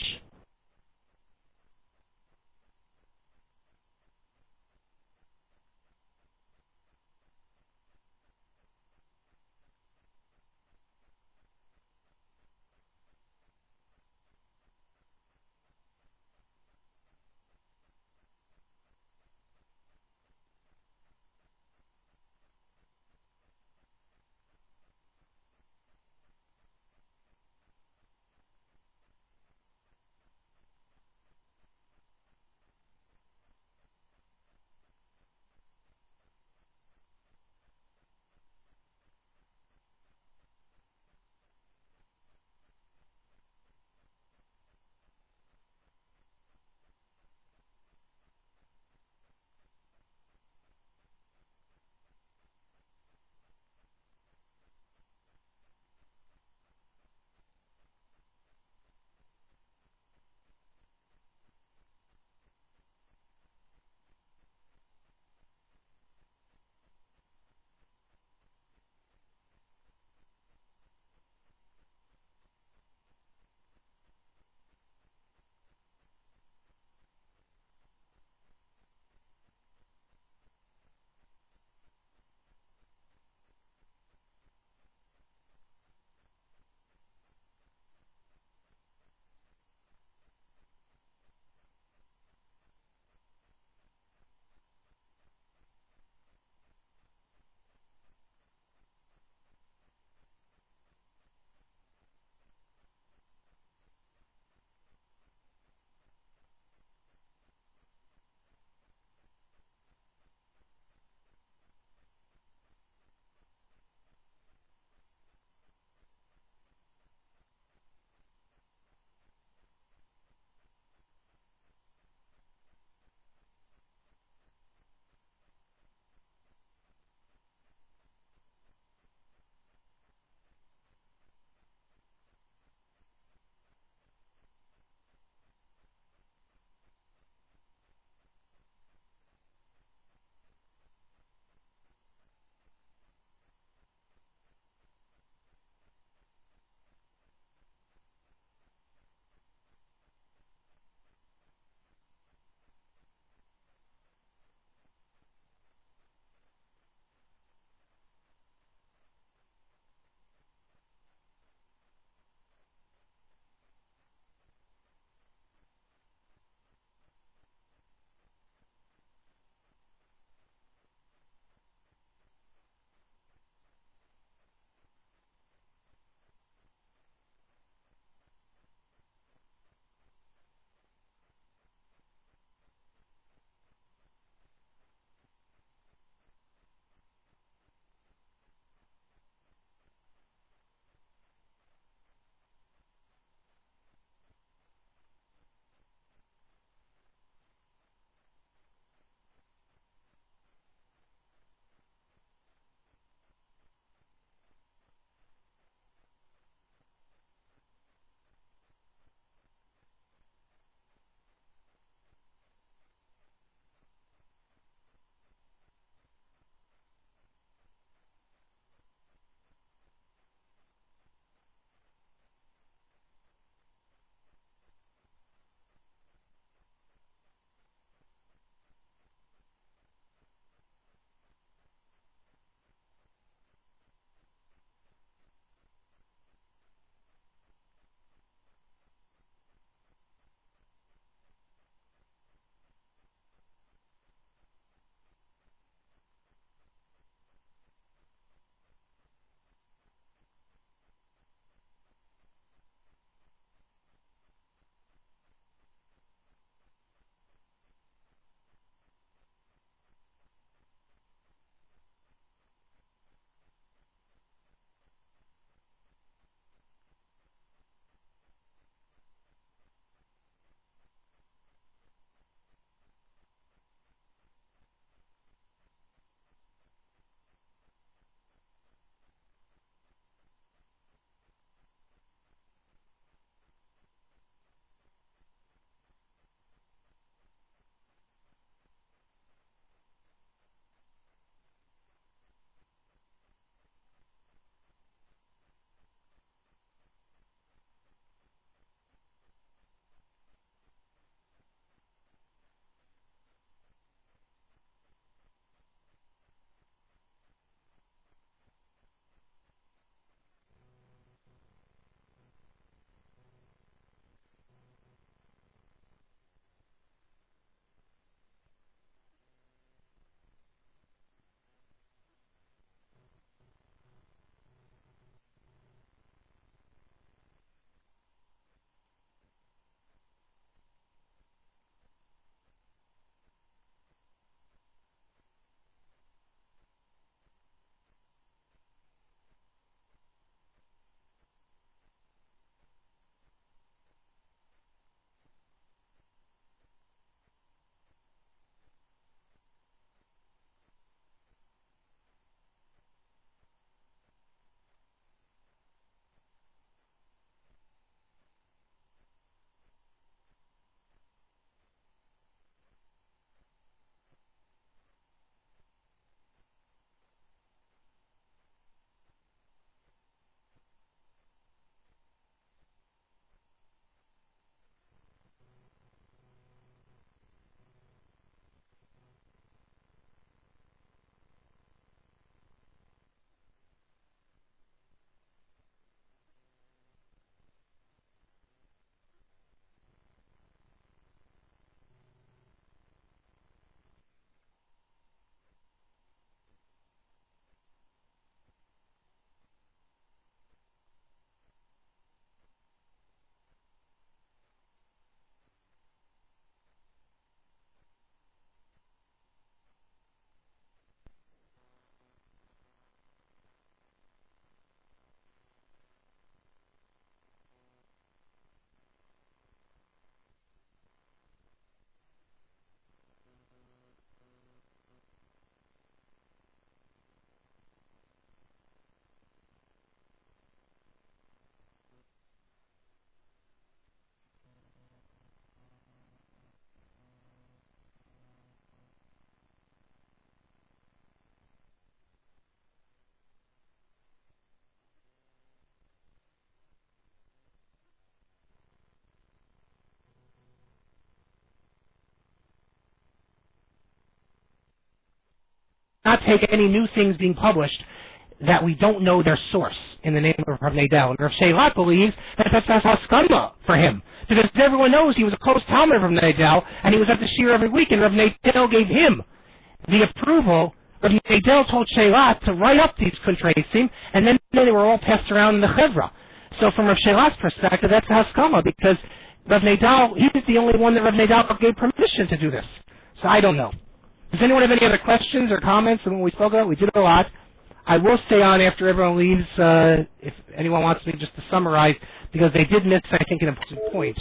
not take any new things being published that we don't know their source in the name of Rav Nadel. And Rav Sheilat believes that that's haskama for him, because everyone knows he was a close Talmud of Rav Nadel, and he was at the shir every week, and Rav Nadel gave him the approval. Rav Nadel told Sheilat to write up these kuntreisim, and then they were all passed around in the chevra. So from Rav Sheilat's perspective, that's haskama, because Rav Nadel, he was the only one that Rav Nadel gave permission to do this. So I don't know. Does anyone have any other questions or comments on what we spoke about? We did a lot. I will stay on after everyone leaves, if anyone wants me just to summarize, because they did miss, I think, an important point.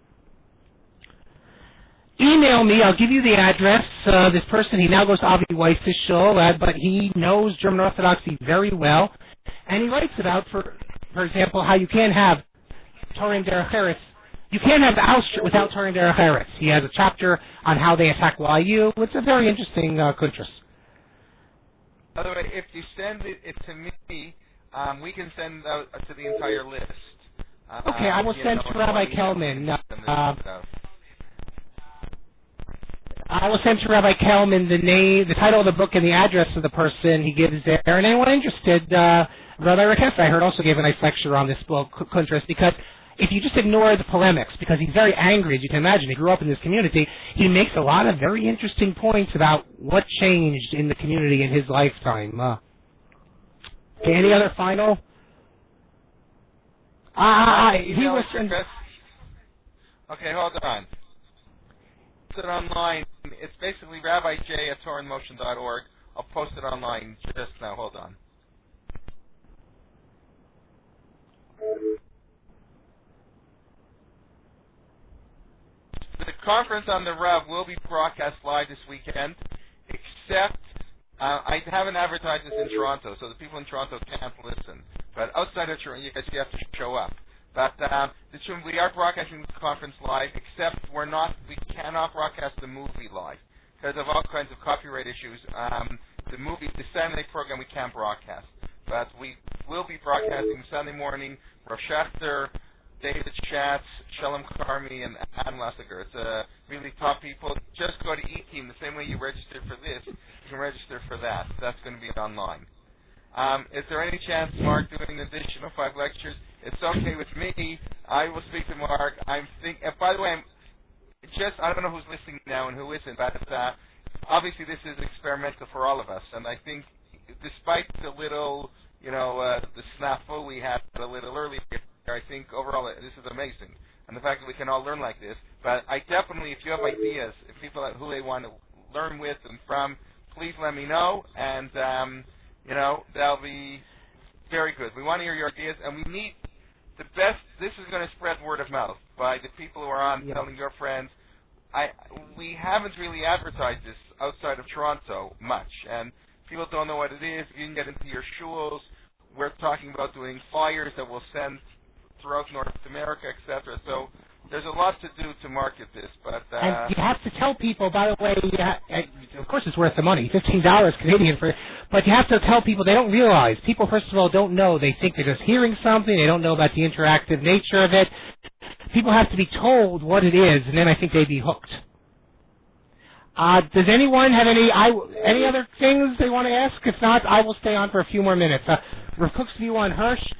Email me. I'll give you the address. This person, he now goes to Avi Weiss's shul, but he knows German Orthodoxy very well, and he writes about, for example, how you can't have Torah Derech Eretz. You can't have Auschwitz without Torah Derech Eretz. He has a chapter on how they attack YU. It's a very interesting kuntras. By the way, if you send it to me, we can send out to the entire list. Okay, I will send to Rabbi Kelman. I will send to Rabbi Kelman the name, the title of the book, and the address of the person he gives there. And anyone interested, Rabbi Rakessa, I heard, also gave a nice lecture on this book, Kuntras, because if you just ignore the polemics, because he's very angry, as you can imagine, he grew up in this community, he makes a lot of very interesting points about what changed in the community in his lifetime. Okay, any other final? He was... Okay, hold on. Post it online. It's basically Rabbi J at torahmotion.org. I'll post it online just now. Hold on. The conference on the Rav will be broadcast live this weekend, except I haven't advertised this in Toronto, so the people in Toronto can't listen. But outside of Toronto, you guys have to show up. But we are broadcasting the conference live, except we cannot broadcast the movie live because of all kinds of copyright issues. The Sunday program we can't broadcast, but we will be broadcasting Sunday morning. Rav Schechter, David Schatz, Shalom Karmi, and Adam Lassiger. It's really top people. Just go to eTeam. The same way you registered for this, you can register for that. That's going to be online. Is there any chance Mark doing an additional 5 lectures? It's okay with me. I will speak to Mark. By the way, I don't know who's listening now and who isn't, but obviously this is experimental for all of us. And I think despite the little, the snafu we had a little earlier, I think overall this is amazing, and the fact that we can all learn like this. But I definitely, if you have ideas, if people who they want to learn with and from, please let me know, and that'll be very good. We want to hear your ideas, and we need the best. This is going to spread word of mouth by the people who are on, telling your friends. We haven't really advertised this outside of Toronto much, and people don't know what it is. You can get into your shuls. We're talking about doing flyers that we'll send throughout North America, etc. So there's a lot to do to market this, but and you have to tell people. By the way, of course it's worth the money, $15 Canadian but you have to tell people. They don't realize. People, first of all, don't know. They think they're just hearing something. They don't know about the interactive nature of it. People have to be told what it is, and then I think they'd be hooked. Does anyone have any other things they want to ask? If not, I will stay on for a few more minutes. Rav Kook's view on Hirsch.